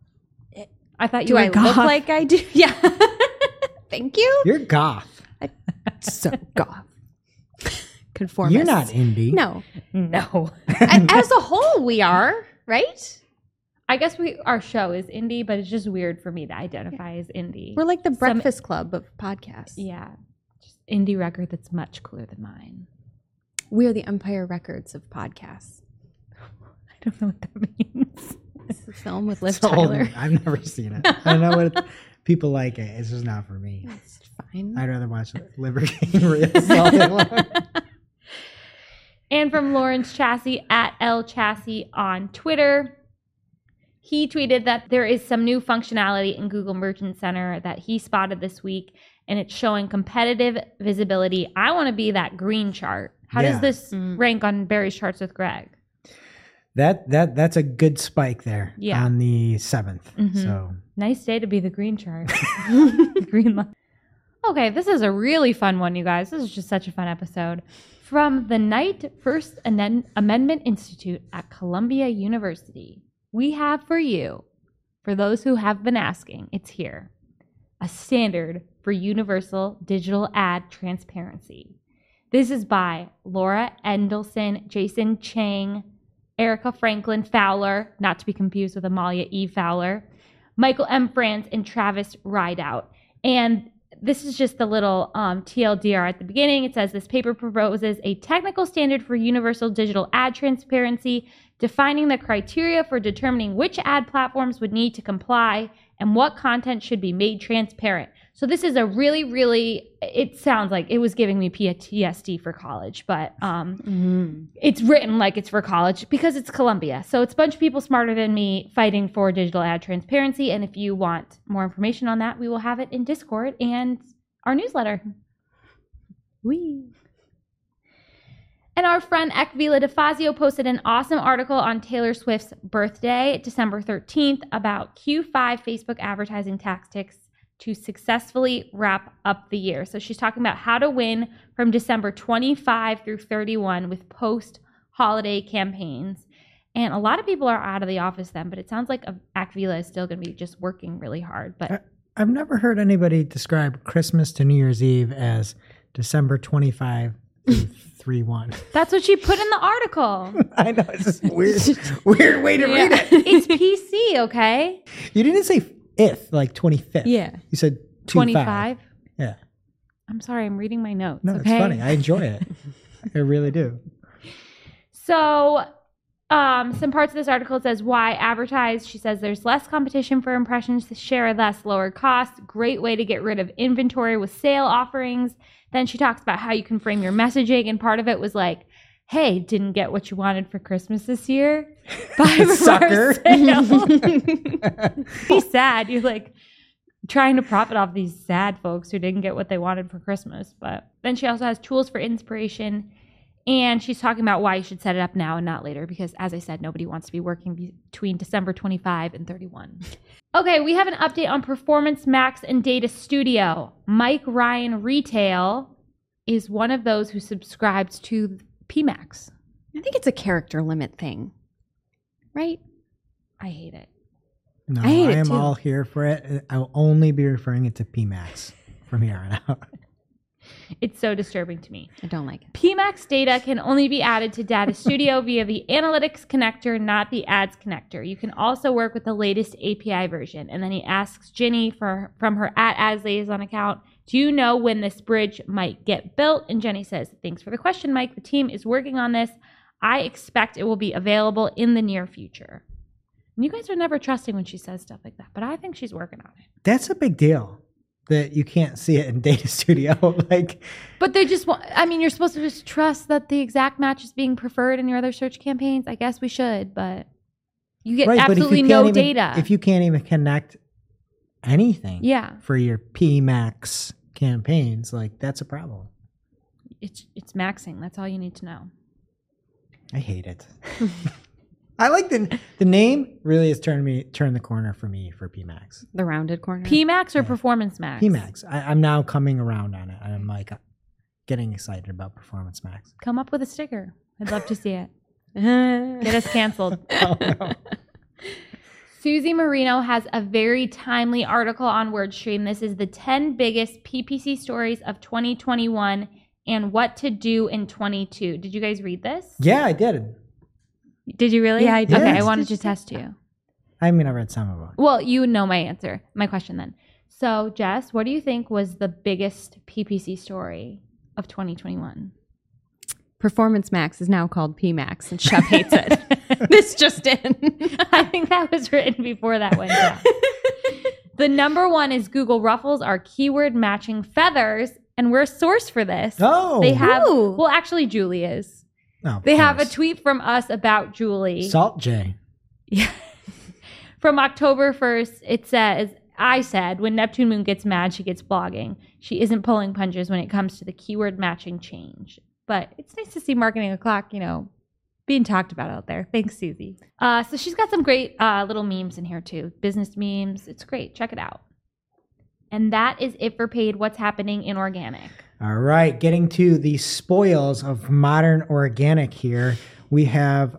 Speaker 1: I thought you
Speaker 3: Do
Speaker 1: were
Speaker 3: I
Speaker 1: goth.
Speaker 3: look like I do? Yeah. Thank you.
Speaker 2: You're goth.
Speaker 3: So goth. Conformist.
Speaker 2: You're not indie.
Speaker 3: No.
Speaker 1: No.
Speaker 3: As a whole, we are, right?
Speaker 1: I guess our show is indie, but it's just weird for me to identify as indie.
Speaker 3: We're like the Breakfast Club of podcasts.
Speaker 1: Yeah. Just indie record that's much cooler than mine.
Speaker 3: We are the Empire Records of podcasts.
Speaker 1: I don't know what that means.
Speaker 3: It's a film with Liv
Speaker 2: It's old.
Speaker 3: Tyler.
Speaker 2: I've never seen it. I know what people like it. It's just not for me.
Speaker 3: It's fine.
Speaker 2: I'd rather watch Liver King Reels all day long.
Speaker 1: And from Lawrence Chassis at L Chassis on Twitter. He tweeted that there is some new functionality in Google Merchant Center that he spotted this week, and it's showing competitive visibility. I want to be that green chart. How does this rank on Barry's charts with Greg?
Speaker 2: That's a good spike there
Speaker 1: Yeah.
Speaker 2: on the 7th. So
Speaker 1: Nice day to be the green chart. The green line. Okay, this is a really fun one, you guys. This is just such a fun episode. From the Knight First Amendment Institute at Columbia University, we have for you, for those who have been asking, it's here, a standard for universal digital ad transparency. This is by Laura Endelson, Jason Chang, Erica Franklin Fowler, not to be confused with Amalia E. Fowler, Michael M. Franz, and Travis Rideout. And this is just the little TLDR at the beginning. It says this paper proposes a technical standard for universal digital ad transparency, defining the criteria for determining which ad platforms would need to comply and what content should be made transparent. So this is a really, really, it sounds like it was giving me PTSD for college, but it's written like it's for college because it's Columbia. So it's a bunch of people smarter than me fighting for digital ad transparency. And if you want more information on that, we will have it in Discord and our newsletter. And our friend Ekvila DeFazio posted an awesome article on Taylor Swift's birthday, December 13th, about Q5 Facebook advertising tactics to successfully wrap up the year. So she's talking about how to win from December 25 through 31 with post-holiday campaigns. And a lot of people are out of the office then, but it sounds like Ekvila is still going to be just working really hard. But
Speaker 2: I've never heard anybody describe Christmas to New Year's Eve as December 25 through 3/1.
Speaker 1: that's what she put in the article.
Speaker 2: I know, it's just weird way to read it.
Speaker 1: It's PC, okay?
Speaker 2: You didn't say like 25th.
Speaker 3: Yeah.
Speaker 2: You said
Speaker 1: 25.
Speaker 2: Yeah.
Speaker 1: I'm sorry, I'm reading my notes.
Speaker 2: No,
Speaker 1: okay?
Speaker 2: it's funny. I enjoy it. I really do.
Speaker 1: So, some parts of this article says why advertise. She says there's less competition for impressions to share, thus lower costs. Great way to get rid of inventory with sale offerings. Then she talks about how you can frame your messaging, and part of it was like, hey, didn't get what you wanted for Christmas this year? Buy
Speaker 2: Sucker.
Speaker 1: sale. Be sad. You're like trying to profit off these sad folks who didn't get what they wanted for Christmas. But then she also has tools for inspiration. And she's talking about why you should set it up now and not later, because as I said, nobody wants to be working between December 25 and 31. Okay, we have an update on Performance Max and Data Studio. Mike Ryan Retail is one of those who subscribes to PMax.
Speaker 3: I think it's a character limit thing, right?
Speaker 1: I hate it.
Speaker 2: No,
Speaker 3: I hate it
Speaker 2: am
Speaker 3: too.
Speaker 2: all here for it. I'll only be referring it to PMax from here on out.
Speaker 1: It's so disturbing to me.
Speaker 3: I don't like it.
Speaker 1: PMax data can only be added to Data Studio via the Analytics connector, not the Ads connector. You can also work with the latest API version. And then he asks Ginny from her @Ads Liaison account, do you know when this bridge might get built? And Jenny says, thanks for the question, Mike. The team is working on this. I expect it will be available in the near future. And you guys are never trusting when she says stuff like that, but I think she's working on it.
Speaker 2: That's a big deal that you can't see it in Data Studio.
Speaker 1: But they just want, I mean, you're supposed to just trust that the exact match is being preferred in your other search campaigns. I guess we should, but you get
Speaker 2: right,
Speaker 1: absolutely
Speaker 2: but if you
Speaker 1: no
Speaker 2: can't even,
Speaker 1: data.
Speaker 2: If you can't even connect anything
Speaker 1: Yeah.
Speaker 2: for your PMax campaigns, like that's a problem.
Speaker 1: It's maxing. That's all you need to know.
Speaker 2: I hate it. I like the name really has turned the corner for me for PMax.
Speaker 3: The rounded corner.
Speaker 1: PMax or Performance Max?
Speaker 2: PMax. I'm now coming around on it. I'm like getting excited about Performance Max.
Speaker 1: Come up with a sticker. I'd love to see it. Get us canceled.
Speaker 2: Oh, no.
Speaker 1: Susie Marino has a very timely article on WordStream. This is the 10 biggest PPC stories of 2021 and what to do in 22. Did you guys read this?
Speaker 2: Yeah, I did.
Speaker 1: Did you really?
Speaker 3: Yeah, I did.
Speaker 1: Okay, I
Speaker 2: Yes.
Speaker 1: wanted to test you.
Speaker 2: I mean, I read some of it.
Speaker 1: Well, you know my answer, my question then. So, Jess, what do you think was the biggest PPC story of 2021?
Speaker 3: Performance Max is now called PMax, and Shep hates it. This just in.
Speaker 1: I think that was written before that went down. The number one is Google ruffles our keyword matching feathers, and we're a source for this.
Speaker 2: Oh,
Speaker 1: They have,
Speaker 3: Ooh.
Speaker 1: well, actually, Julie is.
Speaker 2: no, of
Speaker 1: They have a
Speaker 2: course.
Speaker 1: tweet from us about Julie.
Speaker 2: Salt J.
Speaker 1: Yeah. From October 1st, it says, I said, when Neptune Moon gets mad, she gets blogging. She isn't pulling punches when it comes to the keyword matching change. But it's nice to see Marketing O'Clock, being talked about out there. Thanks, Susie. So she's got some great little memes in here, too. Business memes. It's great. Check it out. And that is it for paid. What's happening in organic?
Speaker 2: All right, getting to the spoils of modern organic here. We have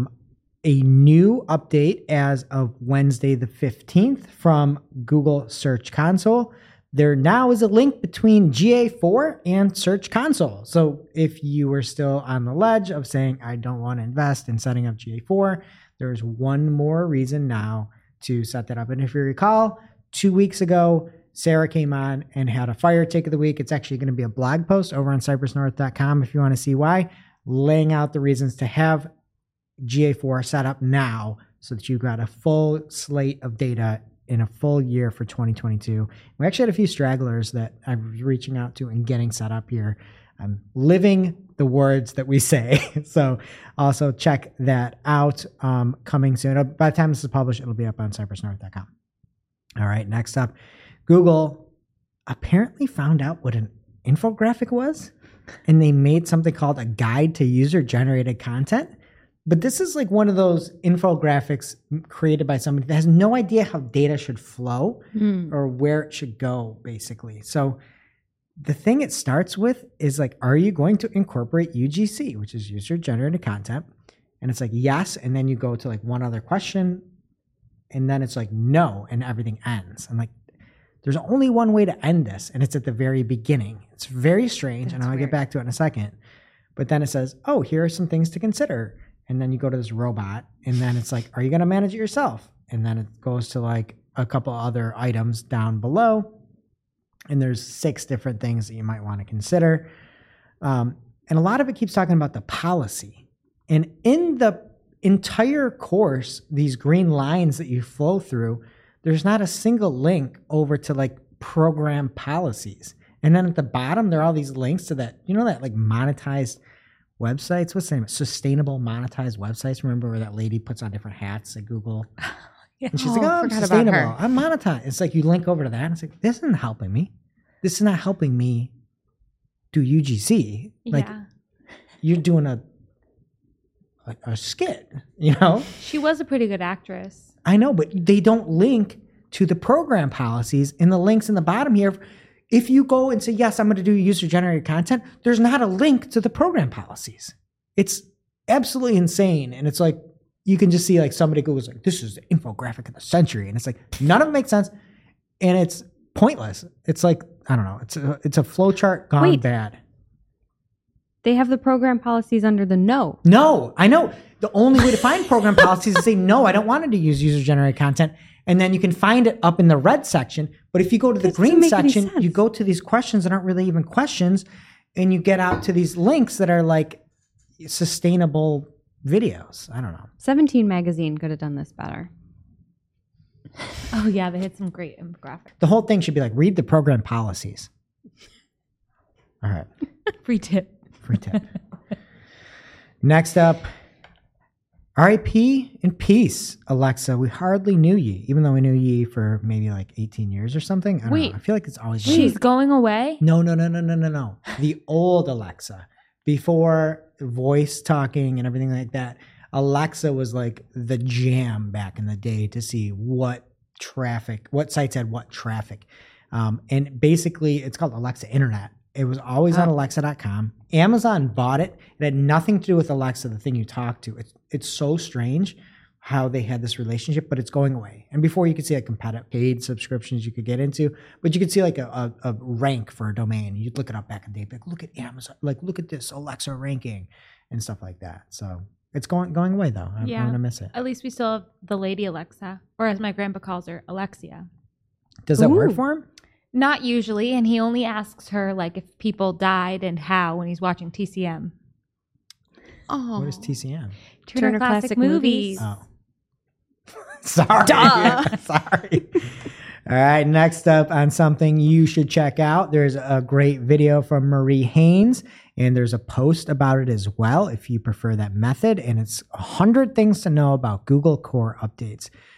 Speaker 2: a new update as of Wednesday the 15th from Google Search Console. There now is a link between GA4 and Search Console. So if you were still on the ledge of saying, I don't want to invest in setting up GA4, there's one more reason now to set that up. And if you recall, 2 weeks ago, Sarah came on and had a fire take of the week. It's actually going to be a blog post over on cypressnorth.com if you want to see why, laying out the reasons to have GA4 set up now so that you've got a full slate of data in a full year for 2022. We actually had a few stragglers that I'm reaching out to and getting set up here. I'm living the words that we say. So also check that out coming soon. By the time this is published, it'll be up on cypressnorth.com. All right, next up. Google apparently found out what an infographic was, and they made something called a guide to user-generated content. But this is like one of those infographics created by somebody that has no idea how data should flow or where it should go, basically. So the thing it starts with is like, are you going to incorporate UGC, which is user-generated content? And it's like, yes. And then you go to like one other question, and then it's like, no, and everything ends. And like, there's only one way to end this, and it's at the very beginning. It's very strange, and I'll get back to it in a second. But then it says, oh, here are some things to consider. And then you go to this robot, and then it's like, are you going to manage it yourself? And then it goes to like a couple other items down below. And there's 6 different things that you might want to consider. And a lot of it keeps talking about the policy. And in the entire course, these green lines that you flow through, there's not a single link over to like program policies. And then at the bottom, there are all these links to that, that like monetized websites. What's the name? Sustainable monetized websites. Remember where that lady puts on different hats at Google? Yeah. And she's like, I'm sustainable. I'm monetized. It's like you link over to that. And it's like, this isn't helping me. This is not helping me do UGC. Like you're doing a skit,
Speaker 1: She was a pretty good actress.
Speaker 2: I know, but they don't link to the program policies in the links in the bottom here. If you go and say, yes, I'm going to do user-generated content, there's not a link to the program policies. It's absolutely insane. And it's like, you can just see like somebody goes like, this is the infographic of the century. And it's like, none of it makes sense. And it's pointless. It's like, I don't know. It's a flowchart gone bad.
Speaker 3: They have the program policies under the no.
Speaker 2: No, I know. The only way to find program policies is to say, no, I don't want to use user-generated content. And then you can find it up in the red section. But if you go to the green section, you go to these questions that aren't really even questions. And you get out to these links that are like sustainable videos. I don't know.
Speaker 3: 17 magazine could have done this better.
Speaker 1: Oh, yeah. They had some great infographics.
Speaker 2: The whole thing should be like, read the program policies. All right.
Speaker 1: Free tip.
Speaker 2: Free tip. Next up, RIP in peace, Alexa. We hardly knew ye, even though we knew ye for maybe like 18 years or something. I don't know. I feel like it's always been.
Speaker 1: She's going away?
Speaker 2: No. The old Alexa, before voice talking and everything like that. Alexa was like the jam back in the day to see what sites had what traffic. And basically, it's called Alexa Internet. It was always on Alexa.com. Amazon bought it. It had nothing to do with Alexa, the thing you talk to. It's so strange how they had this relationship, but it's going away. And before you could see like competitive paid subscriptions you could get into, but you could see like a rank for a domain. You'd look it up back in the day, like look at Amazon, like look at this Alexa ranking and stuff like that. So it's going away though. I'm gonna miss it.
Speaker 1: At least we still have the lady Alexa, or as my grandpa calls her, Alexia.
Speaker 2: Does that work for him?
Speaker 1: Not usually, and he only asks her like if people died and how when he's watching TCM.
Speaker 3: Oh,
Speaker 2: what is TCM?
Speaker 1: Turner Classic Movies.
Speaker 2: Oh, sorry. Sorry. All right. Next up on something you should check out. There's a great video from Marie Haynes, and there's a post about it as well if you prefer that method. And it's 100 things to know about Google Core updates.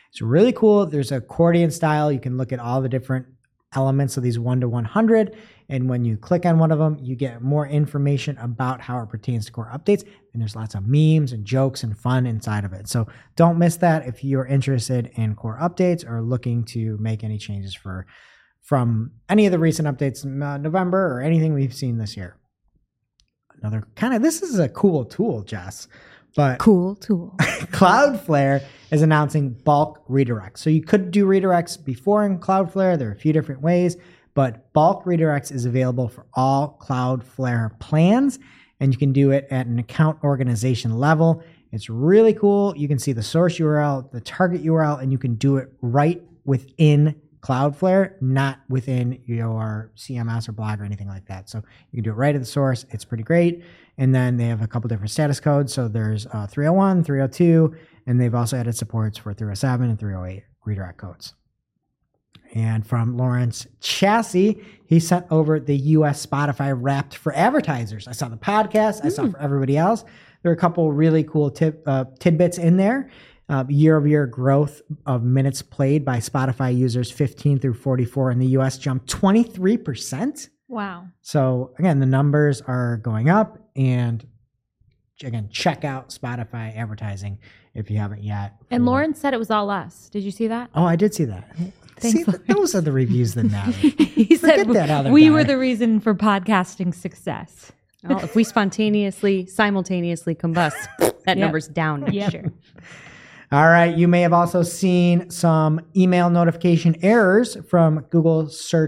Speaker 2: It's really cool. There's an accordion style. You can look at all the different elements of these 1 to 100. And when you click on one of them, you get more information about how it pertains to core updates. And there's lots of memes and jokes and fun inside of it. So don't miss that if you're interested in core updates or looking to make any changes from any of the recent updates in November or anything we've seen this year. Another this is a cool tool, Jess. But
Speaker 3: Cool tool.
Speaker 2: Cloudflare is announcing bulk redirects. So you could do redirects before in Cloudflare. There are a few different ways, but bulk redirects is available for all Cloudflare plans, and you can do it at an account organization level. It's really cool. You can see the source URL, the target URL, and you can do it right within Cloudflare, not within your CMS or blog or anything like that. So you can do it right at the source. It's pretty great. And then they have a couple different status codes. So there's 301, 302, and they've also added supports for 307 and 308 redirect codes. And from Lawrence Chassis, he sent over the US Spotify Wrapped for advertisers. I saw the podcast. I saw for everybody else. There are a couple really cool tidbits in there. Year-over-year growth of minutes played by Spotify users 15 through 44 in the US jumped 23%.
Speaker 1: Wow.
Speaker 2: So again, the numbers are going up, and again, check out Spotify advertising if you haven't yet.
Speaker 1: And Lauren said it was all us. Did you see that?
Speaker 2: Oh, I did see that.
Speaker 1: Thanks,
Speaker 2: See, those are the reviews that matter.
Speaker 1: He
Speaker 2: Forget
Speaker 1: said
Speaker 2: that other
Speaker 1: we
Speaker 2: guy.
Speaker 1: were the reason for podcasting success.
Speaker 3: Well, if we simultaneously combust, that number's down next
Speaker 1: Yep.
Speaker 3: year.
Speaker 2: All right. You may have also seen some email notification errors from Google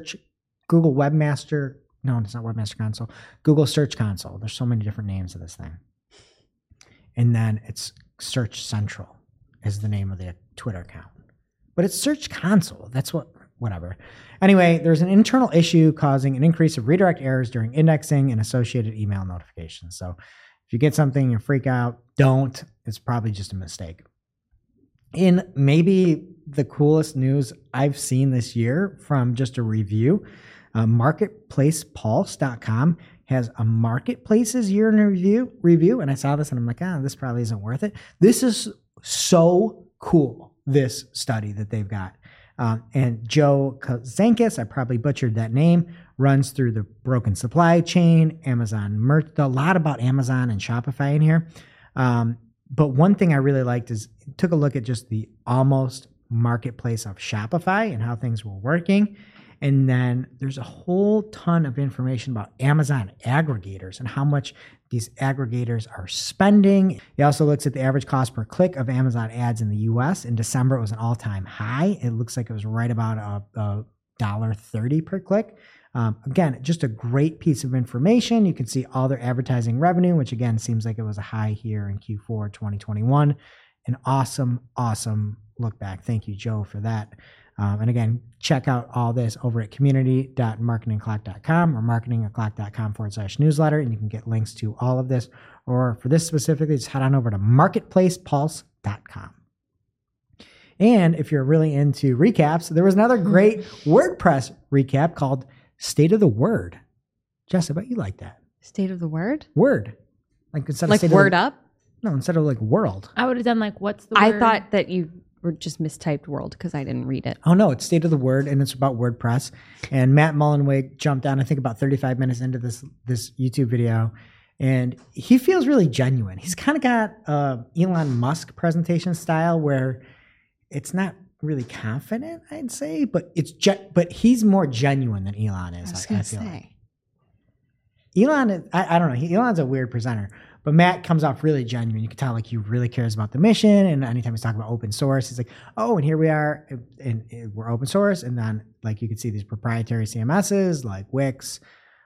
Speaker 2: Webmaster. No, it's not Webmaster Console. Google Search Console. There's so many different names of this thing. And then it's Search Central is the name of the Twitter account. But it's Search Console. That's whatever. Anyway, there's an internal issue causing an increase of redirect errors during indexing and associated email notifications. So if you get something, you freak out, don't. It's probably just a mistake. In maybe the coolest news I've seen this year from just a review, marketplacepulse.com has a marketplaces year in review. And I saw this and I'm like, this probably isn't worth it. This is so cool, this study that they've got. And Joe Kazankis, I probably butchered that name, runs through the broken supply chain, Amazon merch, a lot about Amazon and Shopify in here. But one thing I really liked is took a look at just the almost marketplace of Shopify and how things were working. And then there's a whole ton of information about Amazon aggregators and how much these aggregators are spending. He also looks at the average cost per click of Amazon ads in the US. In December, it was an all-time high. It looks like it was right about $1.30 per click. Again, just a great piece of information. You can see all their advertising revenue, which again seems like it was a high here in Q4 2021. An awesome look back. Thank you, Joe, for that. And again, check out all this over at community.marketingclock.com or marketingoclock.com/newsletter, and you can get links to all of this. Or for this specifically, just head on over to marketplacepulse.com. And if you're really into recaps, there was another great WordPress recap called State of the Word. Jess, I bet you like that.
Speaker 3: State of the word?
Speaker 2: Word. Like instead of
Speaker 3: Like
Speaker 2: state
Speaker 3: word
Speaker 2: of the,
Speaker 3: up?
Speaker 2: No, instead of like world.
Speaker 1: I would have done like, what's the
Speaker 3: I
Speaker 1: word?
Speaker 3: thought that you were just mistyped world because I didn't read it.
Speaker 2: Oh no, it's State of the Word, and it's about WordPress. And Matt Mullenweg jumped on, I think, about 35 minutes into this YouTube video, and he feels really genuine. He's kind of got Elon Musk presentation style where it's not really confident, I'd say, but but he's more genuine than Elon is.
Speaker 3: I was
Speaker 2: I
Speaker 3: going to
Speaker 2: feel
Speaker 3: say.
Speaker 2: like. Elon is, I don't know. Elon's a weird presenter, but Matt comes off really genuine. You can tell like he really cares about the mission. And anytime he's talking about open source, he's like, oh, and here we are, and we're open source. And then like you can see these proprietary CMSs like Wix,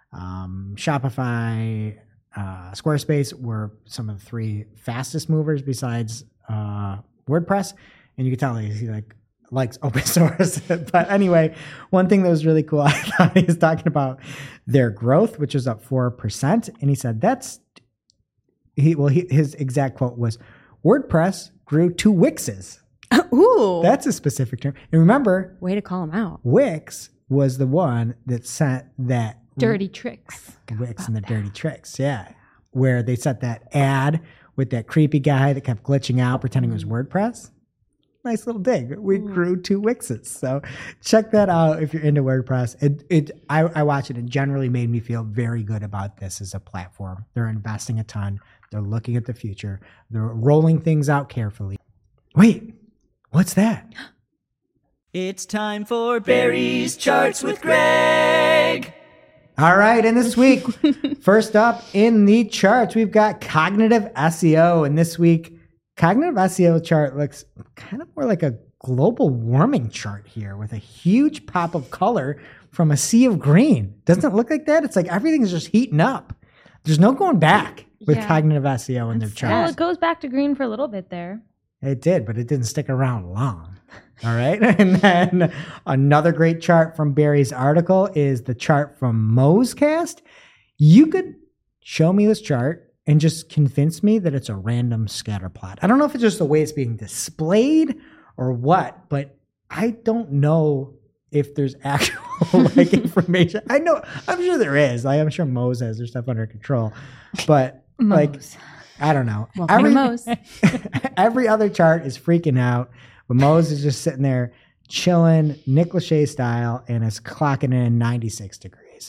Speaker 2: Shopify, Squarespace were some of the 3 fastest movers besides WordPress. And you can tell he likes open source. But anyway, one thing that was really cool, I thought he was talking about their growth, which was up 4%. And he said his exact quote was, WordPress grew 2 Wixes.
Speaker 3: Ooh.
Speaker 2: That's a specific term. And remember,
Speaker 3: Way to call him out.
Speaker 2: Wix was the one that sent that
Speaker 1: dirty tricks.
Speaker 2: Wix and the dirty tricks. Yeah. Where they set that ad with that creepy guy that kept glitching out, pretending it was WordPress. nice little dig. We grew 2 Wixes. So check that out if you're into WordPress. I watch it. It generally made me feel very good about this as a platform. They're investing a ton. They're looking at the future. They're rolling things out carefully. Wait, what's that?
Speaker 6: It's time for Barry's Charts with Greg.
Speaker 2: All right, and this week, first up in the charts, we've got Cognitive SEO. And this week, Cognitive SEO chart looks kind of more like a global warming chart here with a huge pop of color from a sea of green. Doesn't it look like that? It's like everything's just heating up. There's no going back with Cognitive SEO in their charts.
Speaker 1: Well, it goes back to green for a little bit there.
Speaker 2: It did, but it didn't stick around long. All right. And then another great chart from Barry's article is the chart from Mozcast. You could show me this chart and just convince me that it's a random scatter plot. I don't know if it's just the way it's being displayed or what, but I don't know if there's actual information. I'm sure there is. I'm sure Moz has their stuff under control, but I don't know. Every other chart is freaking out, but Moz is just sitting there chilling, Nick Lachey style, and is clocking in 96 degrees.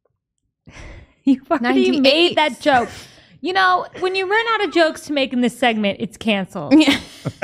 Speaker 1: You already
Speaker 3: 98.
Speaker 1: made that joke. You know, when you run out of jokes to make in this segment, it's canceled.
Speaker 3: Yeah.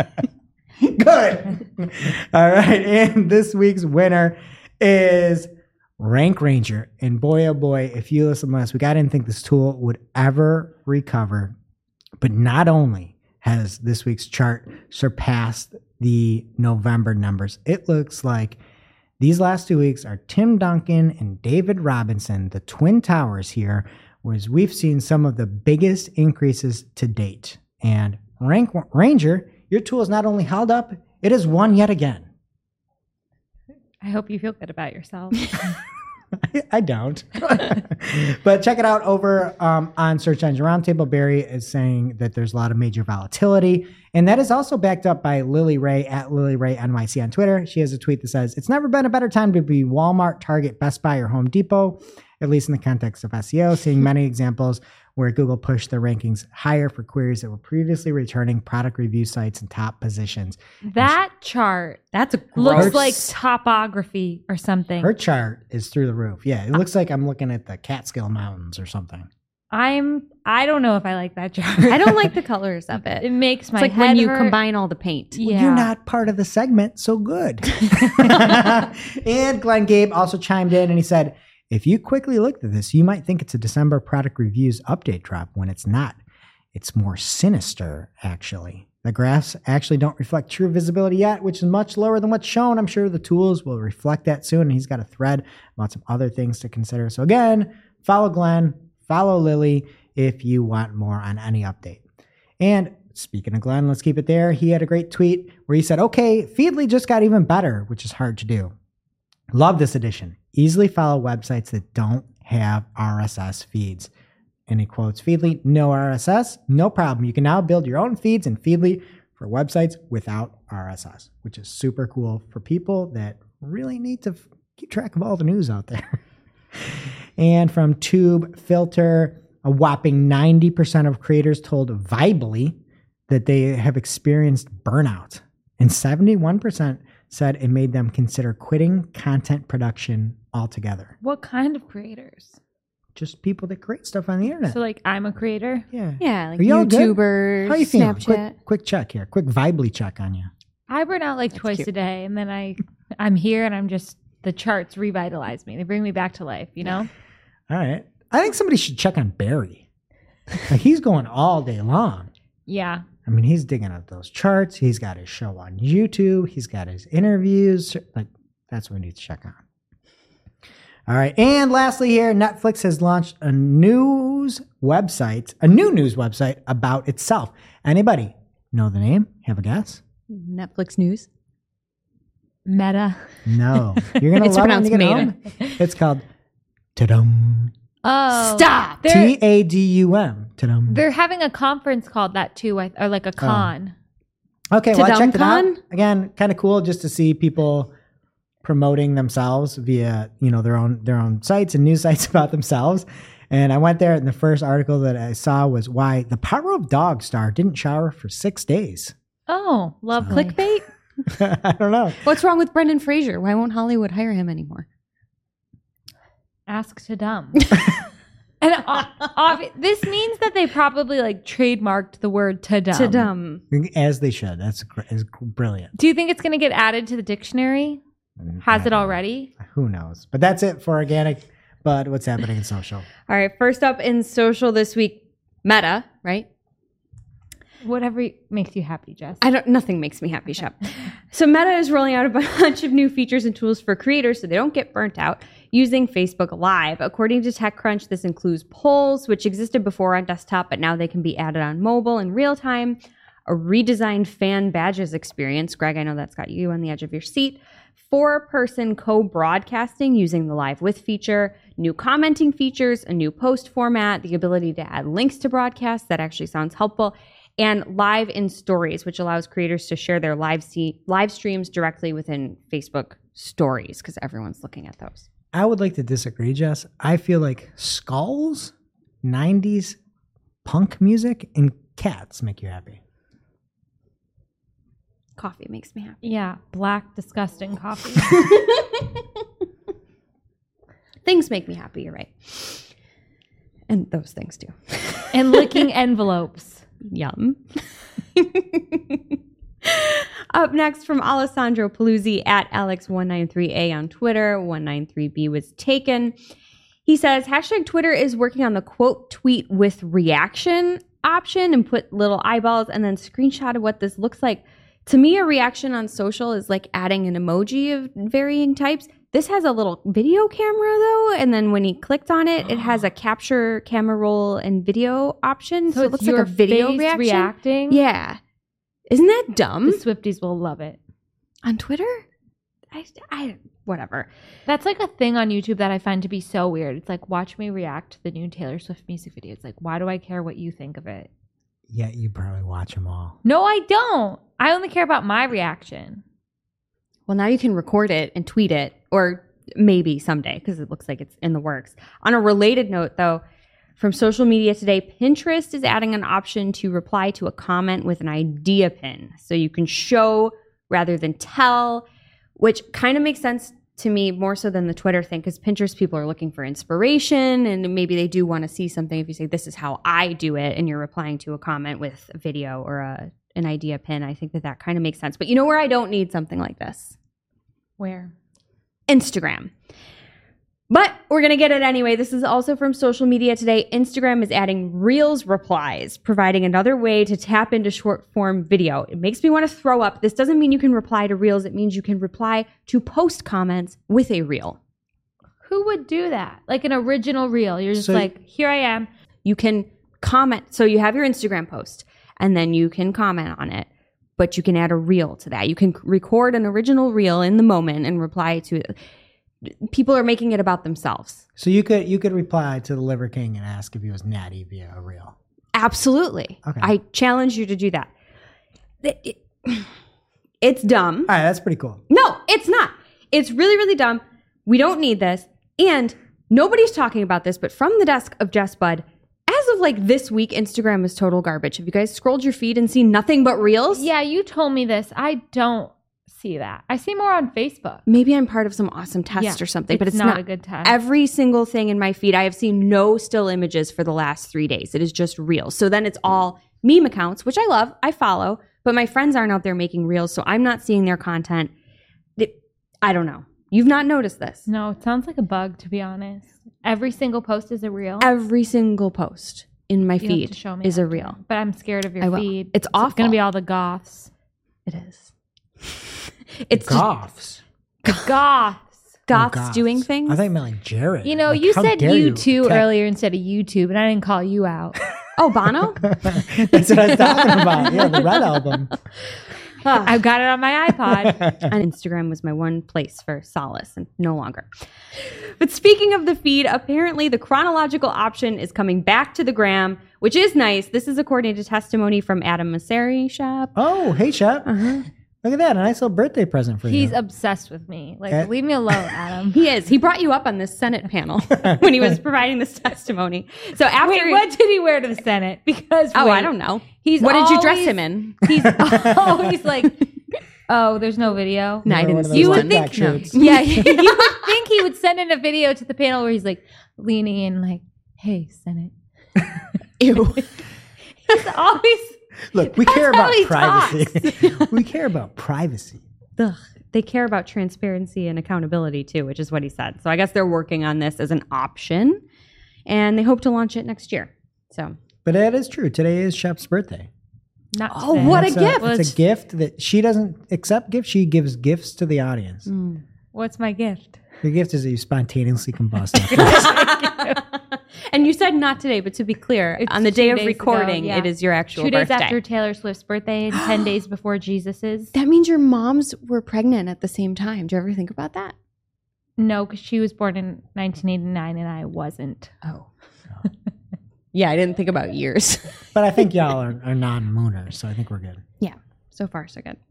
Speaker 2: Good. All right. And this week's winner is Rank Ranger. And boy, oh boy, if you listen last week, I didn't think this tool would ever recover. But not only has this week's chart surpassed the November numbers, it looks like these last 2 weeks are Tim Duncan and David Robinson, the twin towers here, whereas we've seen some of the biggest increases to date. And Rank Ranger, your tool has not only held up, it has won yet again.
Speaker 1: I hope you feel good about yourself.
Speaker 2: I don't. But check it out over on Search Engine Roundtable. Barry is saying that there's a lot of major volatility. And that is also backed up by Lily Ray at Lily Ray NYC on Twitter. She has a tweet that says, "It's never been a better time to be Walmart, Target, Best Buy, or Home Depot, at least in the context of SEO, seeing many examples where Google pushed their rankings higher for queries that were previously returning product review sites in top positions."
Speaker 1: That chart
Speaker 3: That's a
Speaker 1: looks
Speaker 3: gross.
Speaker 1: like topography or something.
Speaker 2: Her chart is through the roof. Yeah, it looks like I'm looking at the Catskill Mountains or something.
Speaker 1: I don't know if I like that chart.
Speaker 3: I don't like the colors of it.
Speaker 1: It makes my
Speaker 3: It's like
Speaker 1: head
Speaker 3: when you
Speaker 1: hurt.
Speaker 3: combine all the paint.
Speaker 1: Yeah.
Speaker 2: You're not part of the segment, so good. And Glenn Gabe also chimed in and he said, "If you quickly looked at this, you might think it's a December product reviews update drop when it's not. It's more sinister, actually. The graphs actually don't reflect true visibility yet, which is much lower than what's shown. I'm sure the tools will reflect that soon." And he's got a thread about some other things to consider. So again, follow Glenn, follow Lily if you want more on any update. And speaking of Glenn, let's keep it there. He had a great tweet where he said, "Okay, Feedly just got even better," which is hard to do. "Love this addition. Easily follow websites that don't have RSS feeds." And he quotes Feedly, "No RSS, no problem. You can now build your own feeds in Feedly for websites without RSS," which is super cool for people that really need to keep track of all the news out there. And from Tube Filter, a whopping 90% of creators told Vibely that they have experienced burnout. And 71% said it made them consider quitting content production altogether.
Speaker 1: What kind of creators?
Speaker 2: Just people that create stuff on the internet.
Speaker 1: So, like, I'm a creator.
Speaker 2: Yeah.
Speaker 3: Yeah, like
Speaker 2: Are you all good?
Speaker 3: YouTubers,
Speaker 2: How you feeling?
Speaker 3: Snapchat.
Speaker 2: Quick check here. Quick Vibely check on you.
Speaker 1: I burn out like twice
Speaker 3: cute.
Speaker 1: a day, and then I'm here, and I'm just the charts revitalize me. They bring me back to life. You know.
Speaker 2: All right. I think somebody should check on Barry. Like, he's going all day long.
Speaker 1: Yeah.
Speaker 2: I mean, he's digging up those charts. He's got his show on YouTube. He's got his interviews. Like, that's what we need to check on. All right. And lastly here, Netflix has launched a new news website about itself. Anybody know the name? Have a guess?
Speaker 3: Netflix news.
Speaker 1: Meta.
Speaker 2: No. You're going to
Speaker 3: It's
Speaker 2: love it when
Speaker 3: pronounced
Speaker 2: you get
Speaker 3: Meta.
Speaker 2: home. It's called Ta-dum.
Speaker 1: Oh,
Speaker 3: Stop.
Speaker 1: They're,
Speaker 2: T-A-D-U-M. Ta-dum.
Speaker 1: they're having a conference called that too, or like a con.
Speaker 2: Okay, well, I checked it out.
Speaker 3: Ta-dum-con?
Speaker 2: Again, kind of cool just to see people promoting themselves via, their own sites and news sites about themselves. And I went there, and the first article that I saw was why the Power of Dog star didn't shower for 6 days.
Speaker 1: Oh, lovely.
Speaker 3: Clickbait?
Speaker 2: I don't know.
Speaker 3: What's wrong with Brendan Fraser? Why won't Hollywood hire him anymore?
Speaker 1: Ask to dumb. And this means that they probably like trademarked the word to dumb.
Speaker 3: To dumb.
Speaker 2: As they should. That's brilliant.
Speaker 1: Do you think it's going to get added to the dictionary? Has it already?
Speaker 2: Who knows? But that's it for organic. But what's happening in social?
Speaker 3: All right. First up in social this week, Meta, right?
Speaker 1: Whatever makes you happy, Jess.
Speaker 3: Nothing makes me happy, Shep. So Meta is rolling out a bunch of new features and tools for creators so they don't get burnt out using Facebook Live. According to TechCrunch, this includes polls, which existed before on desktop, but now they can be added on mobile in real time, a redesigned fan badges experience. Greg, I know that's got you on the edge of your seat. 4-person co-broadcasting using the Live With feature, new commenting features, a new post format, the ability to add links to broadcasts. That actually sounds helpful. And Live in Stories, which allows creators to share their live streams directly within Facebook Stories because everyone's looking at those.
Speaker 2: I would like to disagree, Jess. I feel like skulls, 90s punk music, and cats make you happy.
Speaker 3: Coffee makes me happy.
Speaker 1: Yeah, black, disgusting coffee.
Speaker 3: Things make me happy, you're right. And those things do.
Speaker 1: And licking envelopes.
Speaker 3: Yum. Up next from Alessandro Paluzzi at Alex193A on Twitter. 193B was taken. He says, #Twitter is working on the quote tweet with reaction option and put little eyeballs and then screenshot of what this looks like. To me, a reaction on social is like adding an emoji of varying types. This has a little video camera though, and then when he clicked on it, it has a capture camera roll and video option. So it looks like a video
Speaker 1: reacting.
Speaker 3: Yeah. Isn't that dumb?
Speaker 1: The Swifties will love it.
Speaker 3: On Twitter? I whatever.
Speaker 1: That's like a thing on YouTube that I find to be so weird. It's like, watch me react to the new Taylor Swift music video. It's like, why do I care what you think of it?
Speaker 2: Yeah, you probably watch them all.
Speaker 1: No, I don't. I only care about my reaction.
Speaker 3: Well, now you can record it and tweet it, or maybe someday, because it looks like it's in the works. On a related note, though, from Social Media Today, Pinterest is adding an option to reply to a comment with an idea pin. So you can show rather than tell, which kind of makes sense to me more so than the Twitter thing, because Pinterest people are looking for inspiration, and maybe they do want to see something. If you say, this is how I do it, and you're replying to a comment with a video or an idea pin, I think that kind of makes sense. But you know where I don't need something like this?
Speaker 1: Where?
Speaker 3: Instagram. But we're going to get it anyway. This is also from Social Media Today. Instagram is adding Reels replies, providing another way to tap into short form video. It makes me want to throw up. This doesn't mean you can reply to Reels. It means you can reply to post comments with a Reel.
Speaker 1: Who would do that? Like an original Reel. You're just like, here I am.
Speaker 3: You can comment. So you have your Instagram post and then you can comment on it, but you can add a Reel to that. You can record an original Reel in the moment and reply to it. People are making it about themselves.
Speaker 2: So you could reply to the Liver King and ask if he was natty via a Reel.
Speaker 3: Absolutely.
Speaker 2: Okay.
Speaker 3: I challenge you to do that. It's dumb.
Speaker 2: All right, that's pretty cool.
Speaker 3: No, it's not. It's really, really dumb. We don't need this. And nobody's talking about this, but from the desk of Jess Budd, as of like this week, Instagram is total garbage. Have you guys scrolled your feed and seen nothing but Reels?
Speaker 1: Yeah, you told me this. I don't see that. I see more on Facebook.
Speaker 3: Maybe I'm part of some awesome test or something, but it's not
Speaker 1: a good test.
Speaker 3: Every single thing in my feed, I have seen no still images for the last 3 days. It is just Reels. So then it's all meme accounts, which I love, I follow, but my friends aren't out there making Reels, so I'm not seeing their content. I don't know. You've not noticed this.
Speaker 1: No, it sounds like a bug, to be honest. Every single post is a Reel.
Speaker 3: Every single post in my
Speaker 1: You have
Speaker 3: feed
Speaker 1: to show me
Speaker 3: is a
Speaker 1: after.
Speaker 3: Reel.
Speaker 1: But I'm scared of
Speaker 3: I
Speaker 1: your
Speaker 3: will.
Speaker 1: feed.
Speaker 3: It's awful.
Speaker 1: It's going to be all the goths.
Speaker 3: It is. It's
Speaker 2: Goths.
Speaker 1: Goths.
Speaker 3: goths
Speaker 2: Goths.
Speaker 3: doing things.
Speaker 2: I think I meant like Jared.
Speaker 1: You know,
Speaker 2: Like,
Speaker 1: you
Speaker 2: how
Speaker 1: said
Speaker 2: dare
Speaker 1: U2
Speaker 2: Cat-
Speaker 1: earlier instead of YouTube, and I didn't call you out.
Speaker 3: Oh, Bono?
Speaker 2: That's what I was talking about. Yeah, the Red Album.
Speaker 1: I've got it on my iPod.
Speaker 3: And Instagram was my one place for solace, and no longer. But speaking of the feed, apparently the chronological option is coming back to the gram, which is nice. This is according to testimony from Adam Mosseri Shop.
Speaker 2: Oh, hey, Shep. Look at that. A nice little birthday present for
Speaker 1: He's
Speaker 2: you.
Speaker 1: obsessed with me. Like,
Speaker 2: Okay.
Speaker 1: leave me alone, Adam.
Speaker 3: He is. He brought you up on this Senate panel when he was providing this testimony. So after
Speaker 1: Wait, what did he wear to the Senate? Because
Speaker 3: Oh,
Speaker 1: wait,
Speaker 3: I don't know.
Speaker 1: He's
Speaker 3: What did you dress
Speaker 1: always-
Speaker 3: him in?
Speaker 1: He's always like, Oh, there's no video?
Speaker 3: No, I
Speaker 2: Another
Speaker 3: didn't
Speaker 2: one of
Speaker 3: see
Speaker 2: those
Speaker 3: one.
Speaker 2: TikTok
Speaker 3: No.
Speaker 2: shoots.
Speaker 1: Yeah, you would think he would send in a video to the panel where he's like leaning in like, hey, Senate.
Speaker 3: Ew.
Speaker 1: He's always...
Speaker 2: Look, we care
Speaker 1: how
Speaker 2: about
Speaker 1: he
Speaker 2: privacy. We care about privacy.
Speaker 3: Ugh. They care about transparency and accountability too, which is what he said. So I guess they're working on this as an option, and they hope to launch it next year. So
Speaker 2: But that is true. Today is Shep's birthday.
Speaker 1: Not
Speaker 3: Oh,
Speaker 1: today.
Speaker 3: what a
Speaker 2: It's
Speaker 3: gift.
Speaker 2: It's a gift that she doesn't accept gifts. She gives gifts to the audience.
Speaker 1: What's my gift?
Speaker 2: Your gift is that you spontaneously combust. after.
Speaker 3: and you said not today, but to be clear,
Speaker 1: It's
Speaker 3: on the
Speaker 1: 2
Speaker 3: day of
Speaker 1: days
Speaker 3: recording,
Speaker 1: ago, yeah.
Speaker 3: it is your actual
Speaker 1: 2 days
Speaker 3: birthday.
Speaker 1: after Taylor Swift's birthday and 10 days before Jesus's.
Speaker 3: That means your moms were pregnant at the same time. Do you ever think about that?
Speaker 1: No, because she was born in 1989 and I wasn't.
Speaker 3: Oh. Yeah, I didn't think about years.
Speaker 2: But I think y'all are non-mooners, so I think we're good.
Speaker 3: Yeah, so far so good.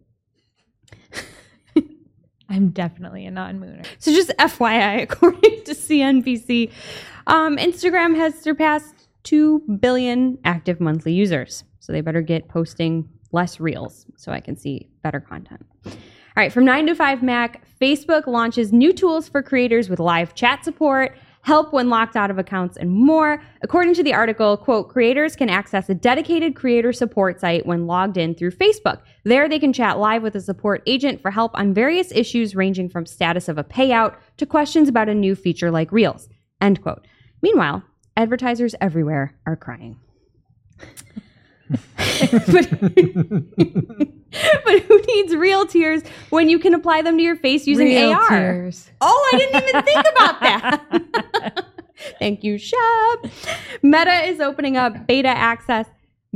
Speaker 1: I'm definitely a non-mooner.
Speaker 3: So just FYI, according to CNBC, Instagram has surpassed 2 billion active monthly users. So they better get posting less reels so I can see better content. All right, from 9 to 5 Mac, Facebook launches new tools for creators with live chat support, help when locked out of accounts, and more. According to the article, quote, creators can access a dedicated creator support site when logged in through Facebook. There they can chat live with a support agent for help on various issues ranging from status of a payout to questions about a new feature like Reels, end quote. Meanwhile, advertisers everywhere are crying. but who needs real tears when you can apply them to your face using
Speaker 1: Real
Speaker 3: AR?
Speaker 1: tears.
Speaker 3: Oh, I didn't even think about that. Thank you, Shep. Meta is opening up beta access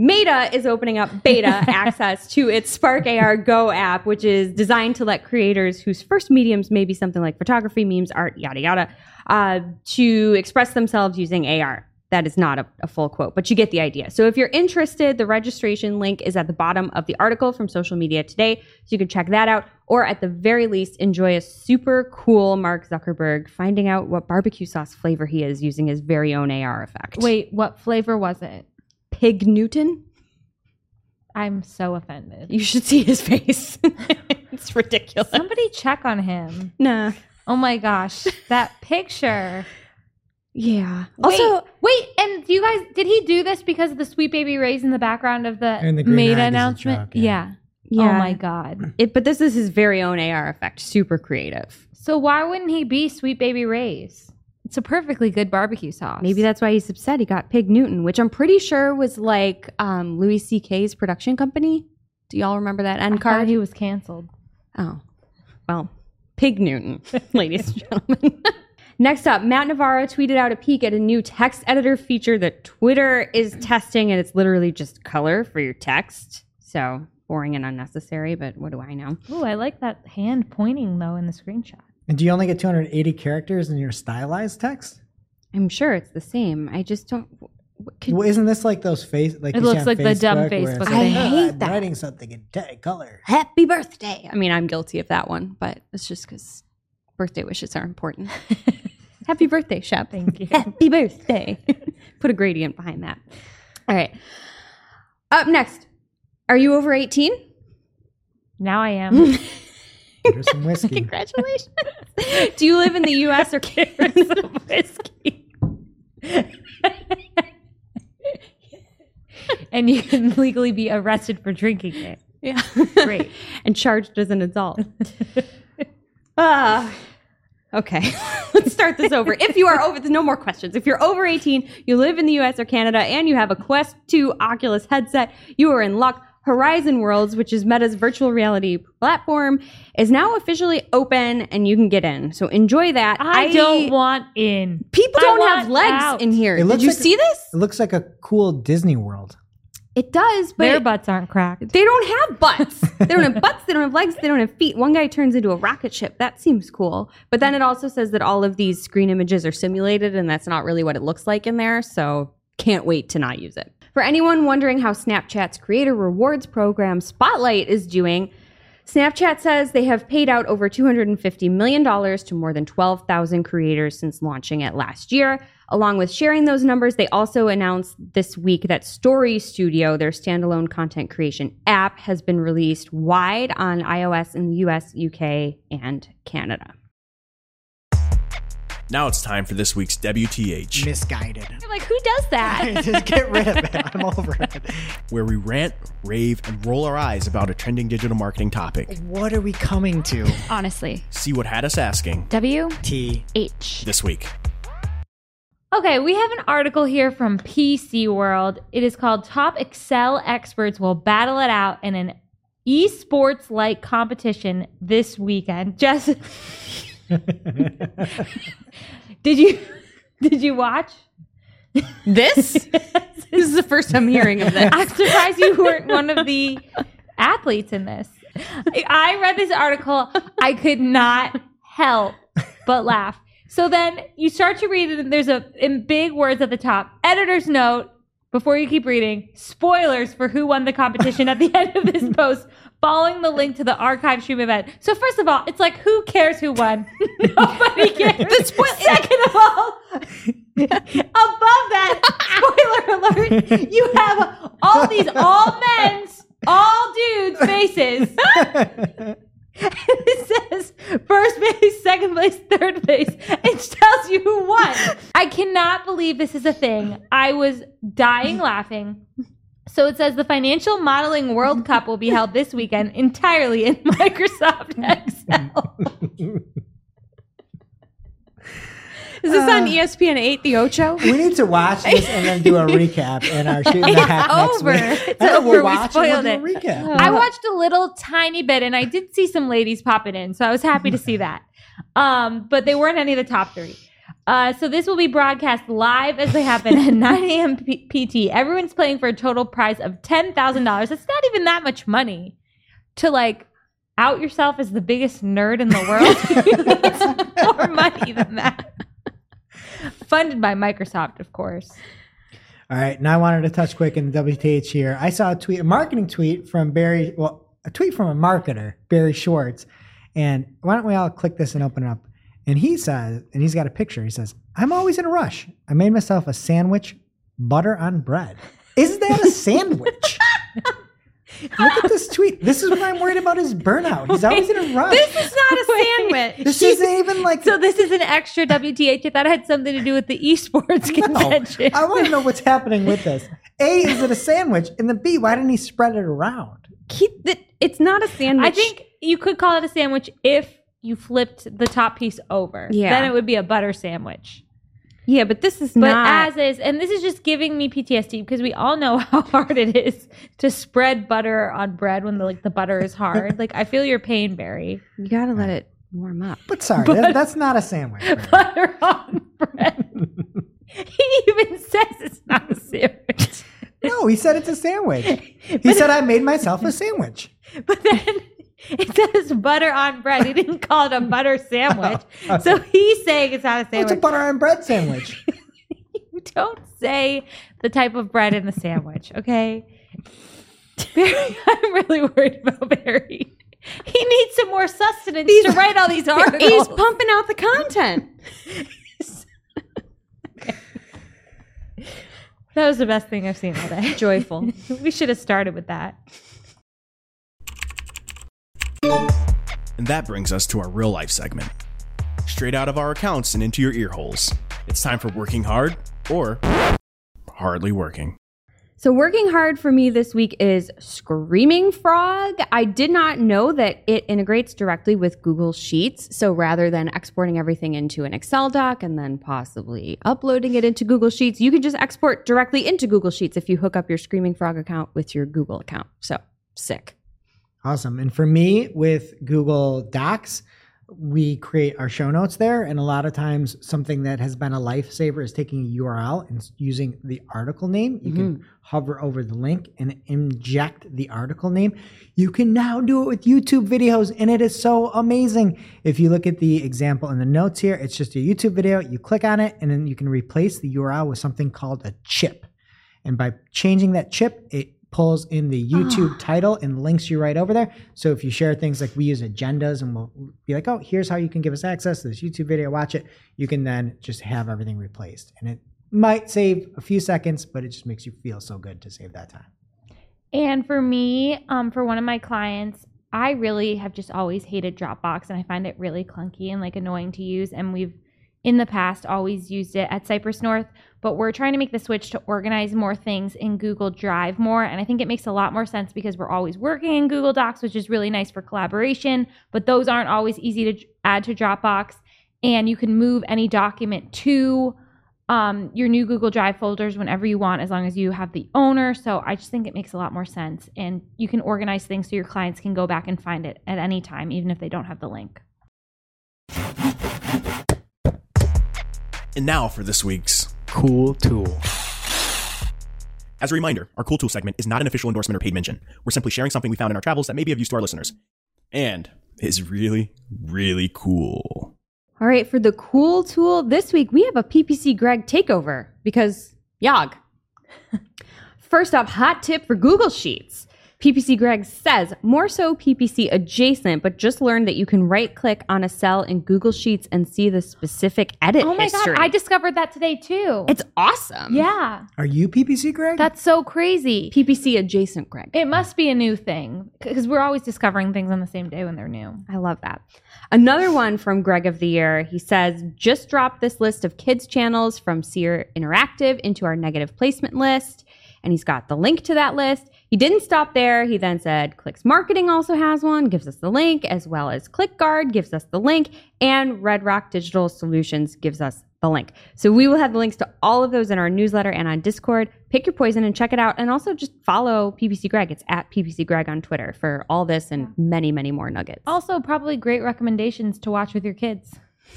Speaker 3: to its Spark AR Go app, which is designed to let creators whose first mediums may be something like photography, memes, art, yada, yada, to express themselves using AR. That is not a full quote, but you get the idea. So if you're interested, the registration link is at the bottom of the article from Social Media Today, so you can check that out, or at the very least, enjoy a super cool Mark Zuckerberg finding out what barbecue sauce flavor he is using his very own AR effect.
Speaker 1: Wait, what flavor was it?
Speaker 3: Pig Newton?
Speaker 1: I'm so offended.
Speaker 3: You should see his face. It's ridiculous.
Speaker 1: Somebody check on him.
Speaker 3: Nah.
Speaker 1: Oh my gosh, that picture.
Speaker 3: Yeah.
Speaker 1: Wait, and do you guys, did he do this because of the Sweet Baby Ray's in the background of
Speaker 2: And
Speaker 1: the
Speaker 2: the green
Speaker 1: Meta
Speaker 2: eye is a
Speaker 1: announcement?
Speaker 2: truck, yeah.
Speaker 1: Yeah. Oh my God.
Speaker 3: But this is his very own AR effect. Super creative.
Speaker 1: So why wouldn't he be Sweet Baby Ray's? It's a perfectly good barbecue sauce.
Speaker 3: Maybe that's why he's upset. He got Pig Newton, which I'm pretty sure was like Louis C.K.'s production company. Do y'all remember that end
Speaker 1: I
Speaker 3: card?
Speaker 1: thought he was canceled.
Speaker 3: Oh, well, Pig Newton, ladies and gentlemen. Next up, Matt Navarro tweeted out a peek at a new text editor feature that Twitter is testing, and it's literally just color for your text. So boring and unnecessary, but what do I know?
Speaker 1: Ooh, I like that hand pointing though in the screenshot.
Speaker 2: And do you only get 280 characters in your stylized text?
Speaker 3: I'm sure it's the same. I just don't.
Speaker 2: Well, isn't this like those face? Like
Speaker 1: It
Speaker 2: you see
Speaker 1: looks
Speaker 2: on
Speaker 1: like the dumb
Speaker 2: Facebook where it's
Speaker 1: Facebook
Speaker 2: like,
Speaker 1: thing.
Speaker 3: I hate
Speaker 2: I'm
Speaker 3: that.
Speaker 2: writing something in color.
Speaker 3: Happy birthday. I mean, I'm guilty of that one, but it's just because birthday wishes are important. Happy birthday, Shep.
Speaker 1: Thank you.
Speaker 3: Happy birthday. Put a gradient behind that. All right. Up next. Are you over 18?
Speaker 1: Now I am.
Speaker 2: Here's some whiskey.
Speaker 3: Congratulations. Do you live in the U.S. or Canada?
Speaker 1: Whiskey. And you can legally be arrested for drinking it.
Speaker 3: Yeah.
Speaker 1: Great.
Speaker 3: And charged as an adult. Okay. Let's start this over. If you are over, no more questions. If you're over 18, you live in the US or Canada, and you have a Quest 2 Oculus headset, you are in luck. Horizon Worlds, which is Meta's virtual reality platform, is now officially open and you can get in. So enjoy that.
Speaker 1: I don't want in.
Speaker 3: People
Speaker 1: I
Speaker 3: don't have
Speaker 1: want
Speaker 3: legs
Speaker 1: out.
Speaker 3: in here.
Speaker 2: It
Speaker 3: Did
Speaker 2: looks
Speaker 3: you
Speaker 2: like
Speaker 3: see this?
Speaker 2: It looks like a cool Disney World.
Speaker 3: It does, but
Speaker 1: Their butts aren't cracked.
Speaker 3: they don't have butts. They don't have butts. They don't have legs. They don't have feet. One guy turns into a rocket ship. That seems cool. But then it also says that all of these screen images are simulated, and that's not really what it looks like in there. So can't wait to not use it. For anyone wondering how Snapchat's creator rewards program Spotlight is doing, Snapchat says they have paid out over $250 million to more than 12,000 creators since launching it last year. Along with sharing those numbers, they also announced this week that Story Studio, their standalone content creation app, has been released wide on iOS in the US, UK, and Canada.
Speaker 4: Now it's time for this week's WTH,
Speaker 2: Misguided.
Speaker 1: You're like, who does that?
Speaker 2: Just get rid of it. I'm over it.
Speaker 4: where we rant, rave, and roll our eyes about a trending digital marketing topic.
Speaker 2: What are we coming to?
Speaker 1: Honestly.
Speaker 4: See what had us asking
Speaker 1: WH.
Speaker 4: this week.
Speaker 1: Okay, we have an article here from PC World. It is called Top Excel Experts Will Battle It Out in an Esports-like competition this weekend. Jess, did you watch?
Speaker 3: This? This is the first I'm hearing of this.
Speaker 1: I'm surprised you weren't one of the athletes in this. I read this article. I could not help but laugh. So then you start to read it, and there's in big words at the top, editor's note, before you keep reading, spoilers for who won the competition at the end of this post, following the link to the archive stream event. So first of all, it's like, who cares who won? Nobody cares. Second of all, above that, spoiler alert, you have all these all men's, all dudes faces. It says first place, second place, third place. It tells you who won. I cannot believe this is a thing. I was dying laughing. So it says the Financial Modeling World Cup will be held this weekend entirely in Microsoft Excel.
Speaker 3: Is this on ESPN 8, the Ocho?
Speaker 2: We need to watch this and then do a recap in our shooting the hack next
Speaker 1: over.
Speaker 2: week.
Speaker 1: It's
Speaker 2: I know,
Speaker 1: over.
Speaker 2: we'll
Speaker 1: We
Speaker 2: watch and we'll
Speaker 1: spoiled
Speaker 2: do a
Speaker 1: it.
Speaker 2: recap.
Speaker 1: I watched a little tiny bit, and I did see some ladies popping in, so I was happy to see that. But they weren't any of the top three. So this will be broadcast live as they happen at 9 a.m. PT. Everyone's playing for a total prize of $10,000. It's not even that much money to like out yourself as the biggest nerd in the world. It's more money than that. Funded by Microsoft, of course.
Speaker 2: All right. Now I wanted to touch quick in the WTH here. I saw a marketing tweet from a tweet from a marketer, Barry Schwartz. And why don't we all click this and open it up? And he says, and he's got a picture. He says, I'm always in a rush. I made myself a sandwich, butter on bread. Is that a sandwich? Look at this tweet. This is what I'm worried about his burnout. He's always in a rush.
Speaker 3: This is not a sandwich.
Speaker 2: This isn't even like...
Speaker 1: So this is an extra WTH. I thought it had something to do with the esports convention.
Speaker 2: I want to know what's happening with this. A, is it a sandwich? And then B, why didn't he spread it around?
Speaker 3: It's not a sandwich.
Speaker 1: I think you could call it a sandwich if you flipped the top piece over.
Speaker 3: Yeah.
Speaker 1: Then it would be a butter sandwich.
Speaker 3: Yeah, but this is
Speaker 1: But
Speaker 3: not.
Speaker 1: as is, and this is just giving me PTSD because we all know how hard it is to spread butter on bread when the butter is hard. Like, I feel your pain, Barry.
Speaker 3: You gotta let it warm up.
Speaker 2: But sorry, that's not a sandwich.
Speaker 1: Butter on bread. He even says it's not a sandwich.
Speaker 2: No, he said it's a sandwich. He said, I made myself a sandwich.
Speaker 1: But then it says butter on bread. He didn't call it a butter sandwich. So he's saying it's not a
Speaker 2: It's
Speaker 1: sandwich.
Speaker 2: a butter on bread sandwich.
Speaker 1: You don't say the type of bread in the sandwich, okay? Barry, I'm really worried about Barry. He needs some more sustenance to write all these articles.
Speaker 3: He's pumping out the content.
Speaker 1: That was the best thing I've seen all day.
Speaker 3: Joyful.
Speaker 1: We should have started with that.
Speaker 4: And that brings us to our real life segment. Straight out of our accounts and into your ear holes. It's time for working hard or hardly working.
Speaker 3: So working hard for me this week is Screaming Frog. I did not know that it integrates directly with Google Sheets. So rather than exporting everything into an Excel doc and then possibly uploading it into Google Sheets, you can just export directly into Google Sheets if you hook up your Screaming Frog account with your Google account. So sick.
Speaker 2: Awesome. And for me, with Google Docs, we create our show notes there. And a lot of times something that has been a lifesaver is taking a URL and using the article name. You can hover over the link and inject the article name. You can now do it with YouTube videos, and it is so amazing. If you look at the example in the notes here, it's just a YouTube video. You click on it, and then you can replace the URL with something called a chip. And by changing that chip, it pulls in the YouTube title and links you right over there. So if you share things like we use agendas and we'll be like, oh, here's how you can give us access to this YouTube video, watch it. You can then just have everything replaced. And it might save a few seconds, but it just makes you feel so good to save that time.
Speaker 1: And for me, for one of my clients, I really have just always hated Dropbox, and I find it really clunky and like annoying to use. And we've in the past always used it at Cypress North, but we're trying to make the switch to organize more things in Google Drive more. And I think it makes a lot more sense because we're always working in Google Docs, which is really nice for collaboration, but those aren't always easy to add to Dropbox. And you can move any document to your new Google Drive folders whenever you want, as long as you have the owner. So I just think it makes a lot more sense. And you can organize things so your clients can go back and find it at any time, even if they don't have the link.
Speaker 4: And now for this week's
Speaker 2: Cool tool.
Speaker 4: As a reminder, our Cool Tool segment is not an official endorsement or paid mention. We're simply sharing something we found in our travels that may be of use to our listeners. And is really, really cool.
Speaker 3: All right, for the cool tool this week, we have a PPC Greg takeover because Yog. First up, hot tip for Google Sheets. PPC Greg says, more so PPC adjacent, but just learned that you can right-click on a cell in Google Sheets and see the specific edit
Speaker 1: Oh my
Speaker 3: history.
Speaker 1: God, I discovered that today too.
Speaker 3: It's awesome.
Speaker 1: Yeah,
Speaker 2: Are you PPC, Greg?
Speaker 1: that's so crazy.
Speaker 3: PPC adjacent Greg.
Speaker 1: It must be a new thing because we're always discovering things on the same day when they're new.
Speaker 3: I love that. Another one from Greg of the Year. He says, just dropped this list of kids channels from Seer Interactive into our negative placement list. And he's got the link to that list. He didn't stop there. He then said, Clicks Marketing also has one, gives us the link, as well as ClickGuard gives us the link, and Red Rock Digital Solutions gives us the link. So we will have the links to all of those in our newsletter and on Discord. Pick your poison and check it out. And also just follow PPC Greg. It's at PPC Greg on Twitter for all this and many, many more nuggets.
Speaker 1: Also, probably great recommendations to watch with your kids.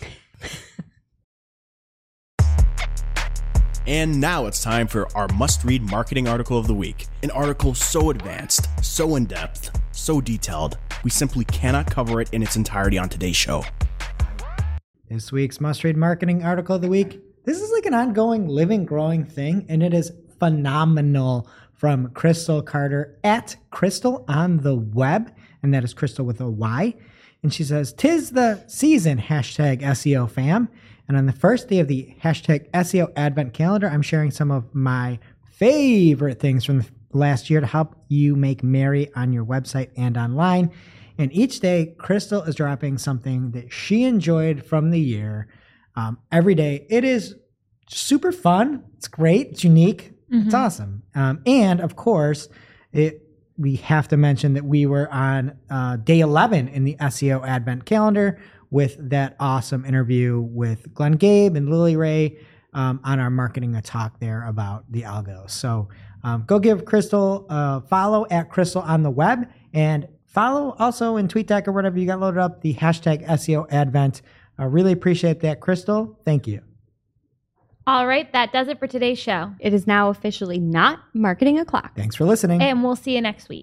Speaker 4: And now it's time for our must-read marketing article of the week. An article so advanced, so in-depth, so detailed, we simply cannot cover it in its entirety on today's show.
Speaker 2: This week's must-read marketing article of the week. This is like an ongoing, living, growing thing, and it is phenomenal from Crystal Carter at Crystal on the web, and that is Crystal with a Y. And she says, "'Tis the season, hashtag SEO fam. And on the first day of the hashtag SEO Advent Calendar, I'm sharing some of my favorite things from the last year to help you make merry on your website and online. And each day, Crystal is dropping something that she enjoyed from the year. Every day, it is super fun. It's great. It's unique. It's awesome. And of course, we have to mention that we were on day 11 in the SEO Advent Calendar with that awesome interview with Glenn Gabe and Lily Ray on our Marketing a Talk there about the algos. So go give Crystal a follow at Crystal on the web, and follow also in TweetDeck or whatever you got loaded up, the hashtag SEO Advent. I really appreciate that, Crystal. Thank you.
Speaker 1: All right, that does it for today's show.
Speaker 3: It is now officially not Marketing O'Clock.
Speaker 2: Thanks for listening.
Speaker 1: And we'll see you next week.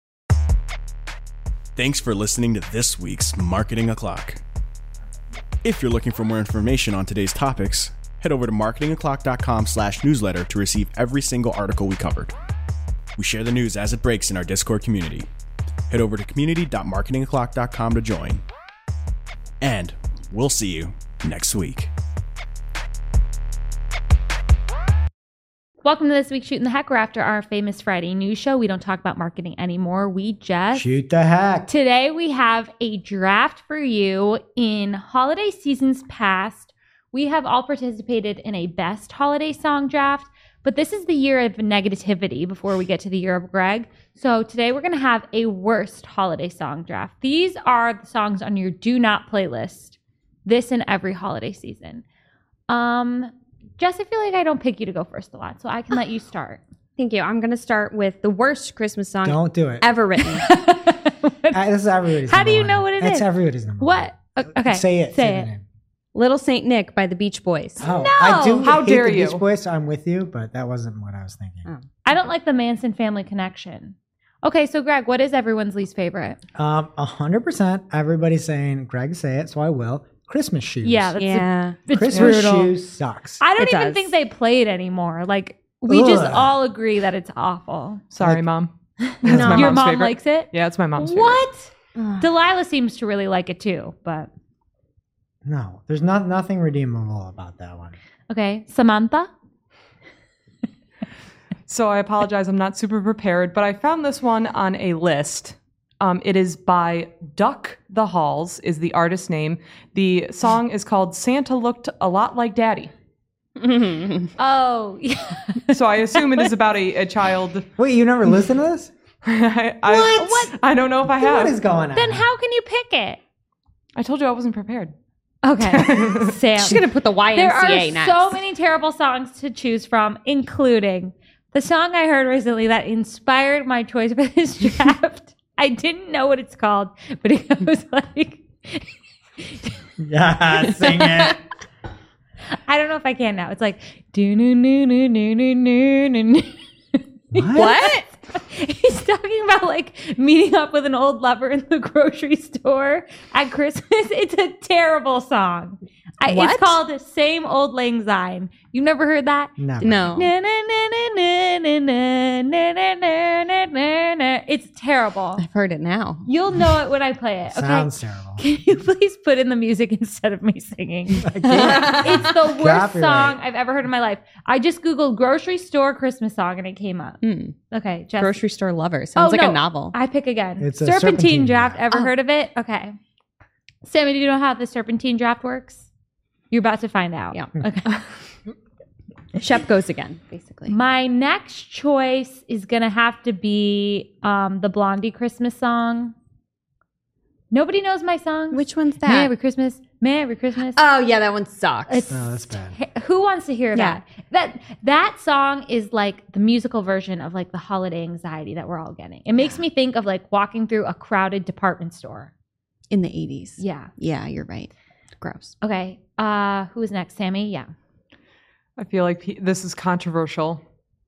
Speaker 4: Thanks for listening to this week's Marketing O'Clock. If you're looking for more information on today's topics, head over to marketingoclock.com/newsletter to receive every single article we covered. We share the news as it breaks in our Discord community. Head over to community.marketingoclock.com to join. And we'll see you next week.
Speaker 1: Welcome to this week's Shooting the Heck. We're after our famous Friday news show. We don't talk about marketing anymore. We just
Speaker 2: Shoot the heck.
Speaker 1: Today we have a draft for you. In holiday seasons past, we have all participated in a best holiday song draft, but this is the year of negativity before we get to the year of Greg. So today we're going to have a worst holiday song draft. These are the songs on your do not playlist this and every holiday season. Jess, I feel like I don't pick you to go first a lot, so I can let you start.
Speaker 3: Thank you. I'm going to start with the worst Christmas song
Speaker 2: Don't do it.
Speaker 3: ever written.
Speaker 2: This is everybody's
Speaker 1: How
Speaker 2: number
Speaker 1: do you
Speaker 2: one.
Speaker 1: know what it
Speaker 2: It's
Speaker 1: is?
Speaker 2: everybody's number
Speaker 1: What? Okay.
Speaker 2: Say it.
Speaker 1: Say
Speaker 2: the
Speaker 1: it.
Speaker 2: name.
Speaker 3: Little Saint Nick by the Beach Boys.
Speaker 2: Oh,
Speaker 1: No!
Speaker 2: I do
Speaker 5: How
Speaker 2: hate
Speaker 5: dare
Speaker 2: the
Speaker 5: you.
Speaker 2: Beach Boys, so I'm with you, but that wasn't what I was thinking.
Speaker 3: Oh.
Speaker 1: I don't like the Manson family connection. Okay, so Greg, what is everyone's least favorite?
Speaker 2: 100% everybody's saying, Greg, say it, so I will. Christmas shoes.
Speaker 1: Yeah, that's
Speaker 3: Yeah.
Speaker 1: it's
Speaker 2: Christmas
Speaker 1: brutal.
Speaker 2: shoes sucks.
Speaker 1: I don't
Speaker 3: It
Speaker 1: even
Speaker 3: does.
Speaker 1: think they play it anymore. Like We just
Speaker 2: Ugh.
Speaker 1: all agree that it's awful.
Speaker 5: Sorry, Mom. That's my
Speaker 1: Your
Speaker 5: mom's
Speaker 1: mom
Speaker 5: favorite.
Speaker 1: likes it?
Speaker 5: Yeah, it's my mom's favorite.
Speaker 1: What? Delilah seems to really like it too, but
Speaker 2: No, there's nothing redeemable about that one.
Speaker 1: okay. Samantha?
Speaker 5: So I apologize. I'm not super prepared, but I found this one on a list. It is by Duck the Halls is the artist name. The song is called Santa Looked a Lot Like Daddy.
Speaker 1: Oh, yeah.
Speaker 5: So I assume it is about a child.
Speaker 2: Wait, you never listened to this?
Speaker 5: I don't know if I have.
Speaker 2: What is going on?
Speaker 1: Then how can you pick it?
Speaker 5: I told you I wasn't prepared.
Speaker 1: Okay. Sam.
Speaker 3: She's gonna put the YMCA
Speaker 1: There are
Speaker 3: next.
Speaker 1: so many terrible songs to choose from, including the song I heard recently that inspired my choice for this draft. I didn't know what it's called, but it goes like,
Speaker 2: Yeah, sing it.
Speaker 1: I don't know if I can now. It's like, do-no-no-no-no-no-no-no.
Speaker 3: What?
Speaker 1: He's talking about like meeting up with an old lover in the grocery store at Christmas. It's a terrible song.
Speaker 3: What?
Speaker 1: It's called Same Old Lang Syne. You've never heard that?
Speaker 2: No.
Speaker 3: No.
Speaker 1: Na, na, na, na, na, na, na, na, na, na, na, na. It's terrible.
Speaker 3: I've heard it now.
Speaker 1: You'll know it when I play it. Okay?
Speaker 2: Sounds terrible.
Speaker 1: Can you please put in the music instead of me singing?
Speaker 2: I can't.
Speaker 1: It's the worst
Speaker 2: Copyright.
Speaker 1: song I've ever heard in my life. I just Googled grocery store Christmas song and it came up.
Speaker 3: Mm.
Speaker 1: Okay, Jess.
Speaker 3: Grocery store lover. Sounds like
Speaker 1: no.
Speaker 3: a novel.
Speaker 1: I pick again.
Speaker 2: It's a
Speaker 1: Serpentine
Speaker 2: Serpentine
Speaker 1: draft.
Speaker 2: draft.
Speaker 1: Ever heard of it? Okay. Sammy, do you know how the Serpentine draft works? You're about to find out.
Speaker 3: Yeah.
Speaker 1: Okay.
Speaker 3: Shep goes again, basically.
Speaker 1: My next choice is gonna have to be the Blondie Christmas song. Nobody knows my song.
Speaker 3: Which one's that?
Speaker 1: Merry Christmas. Merry Christmas.
Speaker 3: Oh yeah, that one sucks.
Speaker 1: It's
Speaker 2: Oh, that's bad.
Speaker 1: Who wants to hear
Speaker 3: Yeah.
Speaker 1: that song is like the musical version of like the holiday anxiety that we're all getting. It makes me think of like walking through a crowded department store.
Speaker 3: in the 80s.
Speaker 1: Yeah.
Speaker 3: Yeah, you're right. Gross.
Speaker 1: Okay. Who is next? Sammy? Yeah.
Speaker 5: I feel like this is controversial,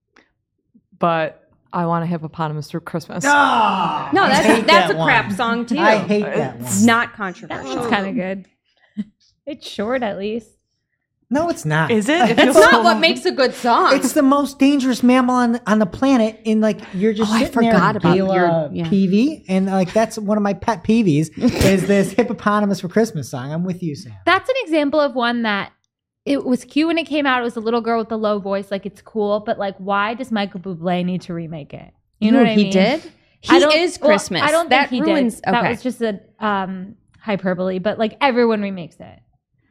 Speaker 5: but I want a hippopotamus for Christmas.
Speaker 3: No, that's a crap song too.
Speaker 2: I hate that
Speaker 3: It's
Speaker 2: one.
Speaker 3: not
Speaker 1: That
Speaker 3: controversial.
Speaker 1: one's kind of good. It's short at least.
Speaker 2: No, it's not.
Speaker 5: Is it? It
Speaker 3: It's
Speaker 5: feels
Speaker 3: not
Speaker 5: so-
Speaker 3: what makes a good song.
Speaker 2: It's the most dangerous mammal on the planet. And like you're just
Speaker 3: Oh, I
Speaker 2: sitting there,
Speaker 3: forgot about
Speaker 2: Bela
Speaker 3: your- yeah.
Speaker 2: Peavy, and like that's one of my pet peeves is this hippopotamus for Christmas song. I'm with you, Sam.
Speaker 1: That's an example of one that it was cute when it came out. It was a little girl with a low voice. Like, it's cool. But, like, why does Michael Bublé need to remake it? You know what I mean?
Speaker 3: He did?
Speaker 1: I
Speaker 3: He
Speaker 1: don't-
Speaker 3: is
Speaker 1: well,
Speaker 3: Christmas.
Speaker 1: I don't
Speaker 3: that
Speaker 1: think he
Speaker 3: ruins,
Speaker 1: did. That
Speaker 3: okay.
Speaker 1: was just a hyperbole. But, like, everyone remakes it.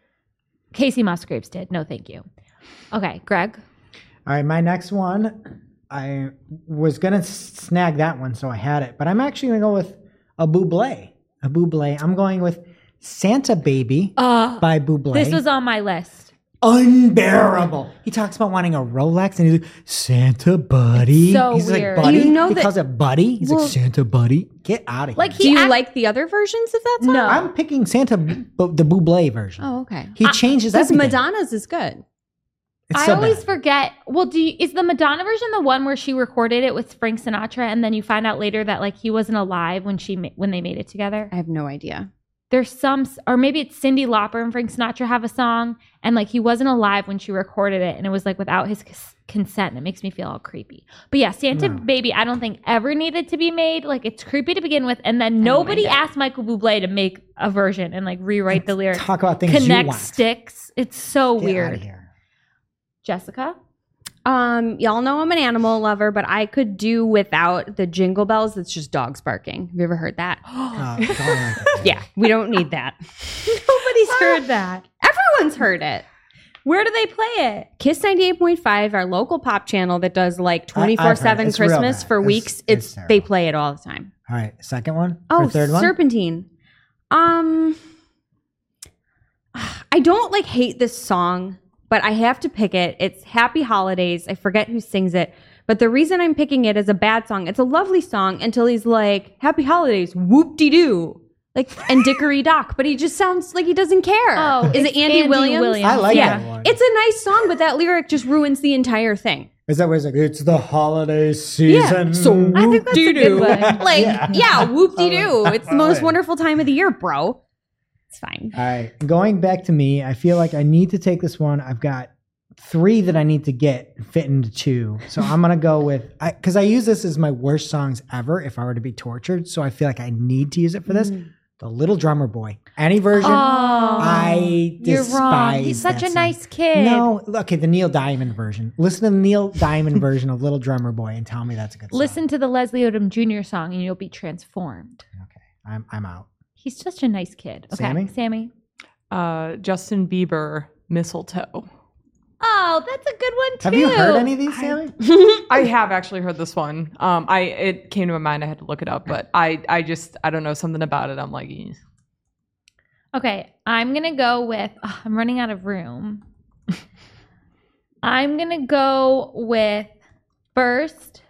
Speaker 1: Casey Musgraves did. No, thank you. Okay, Greg.
Speaker 2: All right, my next one, I was gonna snag that one, so I had it, but I'm actually gonna go with a Bublé. I'm going with Santa Baby by Bublé.
Speaker 1: This was on my list.
Speaker 2: unbearable. He talks about wanting a Rolex, and he's like, Santa Buddy.
Speaker 1: It's so
Speaker 2: he's
Speaker 1: weird.
Speaker 2: like, Buddy.
Speaker 3: You know
Speaker 2: he
Speaker 3: that-
Speaker 2: calls it Buddy. He's
Speaker 3: Well-
Speaker 2: like, Santa Buddy. Get out of here.
Speaker 1: Like,
Speaker 3: Do you like the other versions of that song?
Speaker 1: No.
Speaker 2: I'm picking Santa, the Bublé version.
Speaker 3: Oh, okay.
Speaker 2: He changes
Speaker 3: Because
Speaker 2: everything.
Speaker 3: Madonna's is good.
Speaker 2: It's
Speaker 1: I
Speaker 2: so
Speaker 1: always
Speaker 2: bad.
Speaker 1: forget. Well, is the Madonna version the one where she recorded it with Frank Sinatra, and then you find out later that like he wasn't alive when when they made it together?
Speaker 3: I have no idea.
Speaker 1: There's some, or maybe it's Cyndi Lauper and Frank Sinatra have a song, and like he wasn't alive when she recorded it, and it was like without his consent. And it makes me feel all creepy. But yeah, Santa Baby, I don't think ever needed to be made. Like, it's creepy to begin with, and then nobody asked Michael Bublé to make a version and like rewrite the lyrics.
Speaker 2: Talk about things you
Speaker 1: Connect
Speaker 2: want.
Speaker 1: sticks. It's so
Speaker 2: Get
Speaker 1: weird.
Speaker 2: outta here.
Speaker 1: Jessica.
Speaker 3: Y'all know I'm an animal lover, but I could do without the jingle bells. It's just dogs barking. Have you ever heard that?
Speaker 2: Don't like it.
Speaker 3: Yeah, we don't need that.
Speaker 1: Nobody's heard that.
Speaker 3: Everyone's heard it.
Speaker 1: Where do they play it?
Speaker 3: Kiss 98.5, our local pop channel that does like
Speaker 2: I've heard it.
Speaker 3: 24/7
Speaker 2: It's real
Speaker 3: Christmas
Speaker 2: bad.
Speaker 3: for
Speaker 2: It's-
Speaker 3: weeks.
Speaker 2: it's
Speaker 3: They
Speaker 2: terrible.
Speaker 3: play it all the time.
Speaker 2: All right, second one?
Speaker 3: Oh,
Speaker 2: or third one?
Speaker 3: Serpentine. I don't like hate this song, but I have to pick it. It's Happy Holidays. I forget who sings it, but the reason I'm picking it is a bad song. It's a lovely song until he's like, Happy Holidays, whoop-de-doo. Like, and Dickory Dock, but he just sounds like he doesn't care.
Speaker 1: Oh,
Speaker 3: is
Speaker 1: it's
Speaker 3: it Andy Williams?
Speaker 2: I like
Speaker 1: Yeah.
Speaker 2: that one.
Speaker 3: It's a nice song, but that lyric just ruins the entire thing.
Speaker 2: Is that where it's like, it's the holiday season?
Speaker 3: So
Speaker 1: I think that's a good one.
Speaker 3: Like, yeah, whoop-de-doo. It's the most
Speaker 2: Right.
Speaker 3: wonderful time of the year, bro. It's fine.
Speaker 2: All right, going back to me, I feel like I need to take this one. I've got 3 that I need to fit into 2. So I'm going to go with, because I use this as my worst songs ever if I were to be tortured. So I feel like I need to use it for this. The Little Drummer Boy. Any version, I
Speaker 1: You're
Speaker 2: despise
Speaker 1: wrong. He's such
Speaker 2: that
Speaker 1: a
Speaker 2: song.
Speaker 1: nice kid.
Speaker 2: No, okay, the Neil Diamond version. Listen to the Neil Diamond version of Little Drummer Boy and tell me that's a good song.
Speaker 1: Listen to the Leslie Odom Jr. song and you'll be transformed.
Speaker 2: Okay, I'm out.
Speaker 1: He's such a nice kid. Okay, Sammy.
Speaker 5: Justin Bieber, Mistletoe.
Speaker 1: Oh, that's a good one too.
Speaker 2: Have you heard any of these, Sammy?
Speaker 5: I have actually heard this one. It came to my mind. I had to look it up, but I don't know, something about it. I'm like, eh.
Speaker 1: Okay, I'm gonna go with. I'm running out of room. I'm gonna go with first.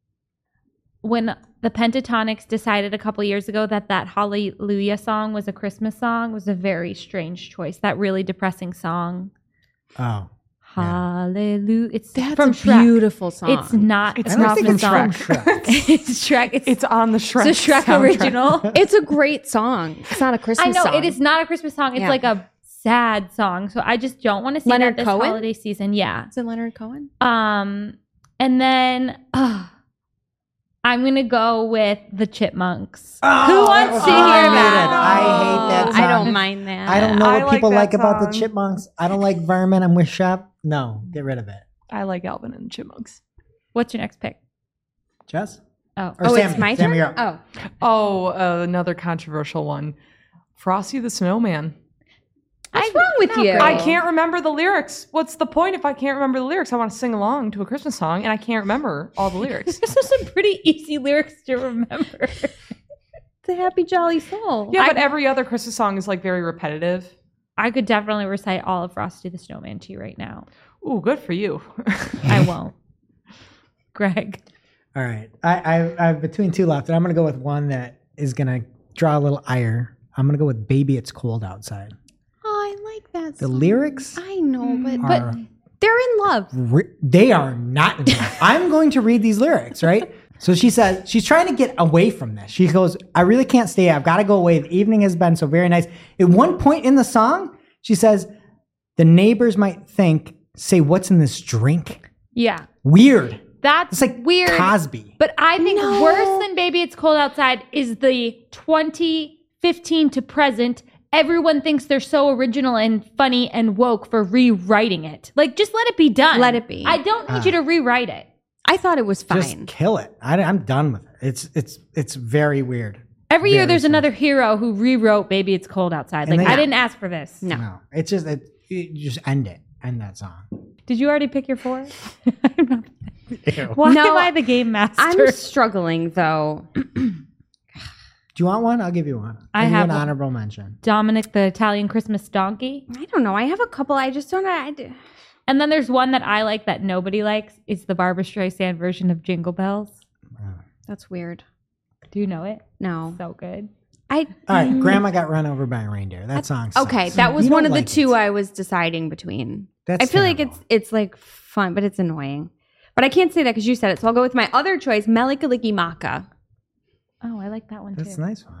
Speaker 1: When the Pentatonics decided a couple years ago that Hallelujah song was a Christmas song, was a very strange choice. That really depressing song.
Speaker 2: Oh.
Speaker 1: Hallelujah.
Speaker 3: That's
Speaker 1: from
Speaker 3: a
Speaker 1: Shrek.
Speaker 3: Beautiful song.
Speaker 1: It's not.
Speaker 5: It's
Speaker 1: a
Speaker 5: not
Speaker 1: Christmas
Speaker 5: from
Speaker 1: song.
Speaker 2: Shrek.
Speaker 1: It's Shrek.
Speaker 5: It's on the Shrek.
Speaker 1: It's a Shrek
Speaker 5: soundtrack.
Speaker 1: original.
Speaker 3: It's a great song. It's not a Christmas
Speaker 1: I know
Speaker 3: song.
Speaker 1: it is not a Christmas song. It's
Speaker 3: Yeah.
Speaker 1: like a sad song. So I just don't want to see
Speaker 3: Leonard
Speaker 1: that this
Speaker 3: Cohen?
Speaker 1: holiday season. Yeah.
Speaker 3: Is it Leonard Cohen?
Speaker 1: And then I'm gonna go with the Chipmunks.
Speaker 2: Oh,
Speaker 1: Who wants to hear that?
Speaker 2: I hate that song.
Speaker 3: I don't mind that.
Speaker 2: I don't know
Speaker 5: I
Speaker 2: what
Speaker 5: like
Speaker 2: people
Speaker 5: that
Speaker 2: like about the
Speaker 5: song.
Speaker 2: Chipmunks. I don't like Vermin and Wish Up. No, get rid of it.
Speaker 5: I like Alvin and the Chipmunks.
Speaker 1: What's your next pick?
Speaker 2: Jess?
Speaker 1: Oh,
Speaker 2: Or
Speaker 3: Oh,
Speaker 2: Sammy.
Speaker 3: it's my
Speaker 2: Sammy,
Speaker 3: turn?
Speaker 2: you're up.
Speaker 3: Oh.
Speaker 5: Another controversial one. Frosty the Snowman.
Speaker 3: What's wrong with you?
Speaker 5: I can't remember the lyrics. What's the point if I can't remember the lyrics? I want to sing along to a Christmas song and I can't remember all the lyrics.
Speaker 1: this is some pretty easy lyrics to remember.
Speaker 3: The Happy Jolly Soul.
Speaker 5: Yeah, but every other Christmas song is like very repetitive.
Speaker 1: I could definitely recite all of Frosty the Snowman to you right now.
Speaker 5: Ooh, good for you.
Speaker 1: I won't. Greg.
Speaker 2: All right. I have between 2 left, and I'm going to go with one that is going to draw a little ire. I'm going to go with Baby It's Cold Outside.
Speaker 3: Oh, I like that
Speaker 2: The
Speaker 3: song.
Speaker 2: lyrics
Speaker 3: I know, but
Speaker 2: are
Speaker 3: they're in love.
Speaker 2: they are not in love. I'm going to read these lyrics, right? So she says, she's trying to get away from this. She goes, I really can't stay. I've got to go away. The evening has been so very nice. At one point in the song, she says, the neighbors might say, what's in this drink?
Speaker 1: Yeah.
Speaker 2: Weird.
Speaker 1: That's
Speaker 2: It's like
Speaker 1: weird.
Speaker 2: Cosby.
Speaker 1: But I think worse than Baby It's Cold Outside is the 2015 to present. Everyone thinks they're so original and funny and woke for rewriting it. Like, just let it be done.
Speaker 3: Let it be.
Speaker 1: I don't need you to rewrite it.
Speaker 3: I thought it was fine.
Speaker 2: Just kill it. I'm done with it. It's very weird.
Speaker 1: Every year
Speaker 2: Very
Speaker 1: there's
Speaker 2: strange.
Speaker 1: another hero who rewrote Baby It's Cold Outside.
Speaker 2: And
Speaker 1: Like,
Speaker 2: they-
Speaker 1: I didn't ask for this.
Speaker 3: No.
Speaker 2: No, it's just you just end it. End that song.
Speaker 1: Did you already pick your 4?
Speaker 2: Ew.
Speaker 1: Why
Speaker 3: No,
Speaker 1: am I the game master?
Speaker 3: I'm struggling though.
Speaker 2: Do you want one? I'll give you one.
Speaker 1: I
Speaker 2: I'll give you
Speaker 1: have
Speaker 2: an
Speaker 1: one.
Speaker 2: honorable mention.
Speaker 1: Dominic the Italian Christmas donkey.
Speaker 3: I don't know. I have a couple. I just don't know.
Speaker 1: And then there's one that I like that nobody likes. It's the Barbra Streisand version of Jingle Bells.
Speaker 3: That's weird.
Speaker 1: Do you know it?
Speaker 3: No.
Speaker 1: So good.
Speaker 3: I
Speaker 2: All right, Grandma got run over by a reindeer. That song sucks.
Speaker 3: okay. That was
Speaker 2: You
Speaker 3: one
Speaker 2: don't
Speaker 3: of the
Speaker 2: like
Speaker 3: two
Speaker 2: it.
Speaker 3: I was deciding between.
Speaker 2: That's
Speaker 3: I feel
Speaker 2: terrible.
Speaker 3: like it's like fun, but it's annoying. But I can't say that because you said it, so I'll go with my other choice, Mele Kalikimaka.
Speaker 1: Oh, I like that one
Speaker 2: That's
Speaker 1: too.
Speaker 2: a nice one.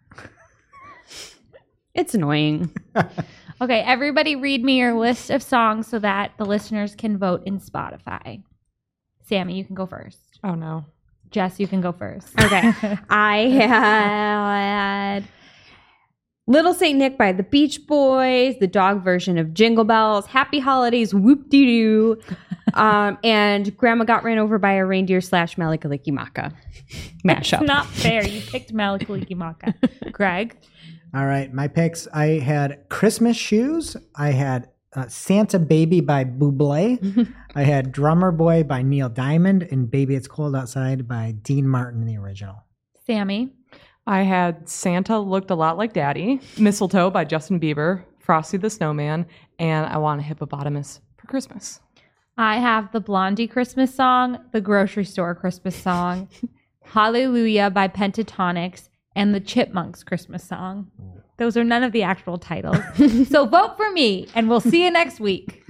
Speaker 3: It's annoying.
Speaker 1: Okay, everybody read me your list of songs so that the listeners can vote in Spotify. Sammy, you can go first.
Speaker 5: Oh no.
Speaker 1: Jess, you can go first.
Speaker 3: Okay. I had Little Saint Nick by the Beach Boys, the dog version of Jingle Bells, Happy Holidays, Whoop Dee Doo, and Grandma Got Ran Over by a Reindeer / Mele Kalikimaka mashup.
Speaker 1: It's not fair. You picked Mele Kalikimaka. Greg?
Speaker 2: All right, my picks. I had Christmas Shoes. I had Santa Baby by Bublé. I had Drummer Boy by Neil Diamond and Baby It's Cold Outside by Dean Martin, the original.
Speaker 1: Sammy?
Speaker 5: I had Santa Looked a Lot Like Daddy, Mistletoe by Justin Bieber, Frosty the Snowman, and I Want a Hippopotamus for Christmas.
Speaker 1: I have the Blondie Christmas song, the Grocery Store Christmas song, Hallelujah by Pentatonics, and the Chipmunks Christmas song. Those are none of the actual titles. So vote for me, and we'll see you next week.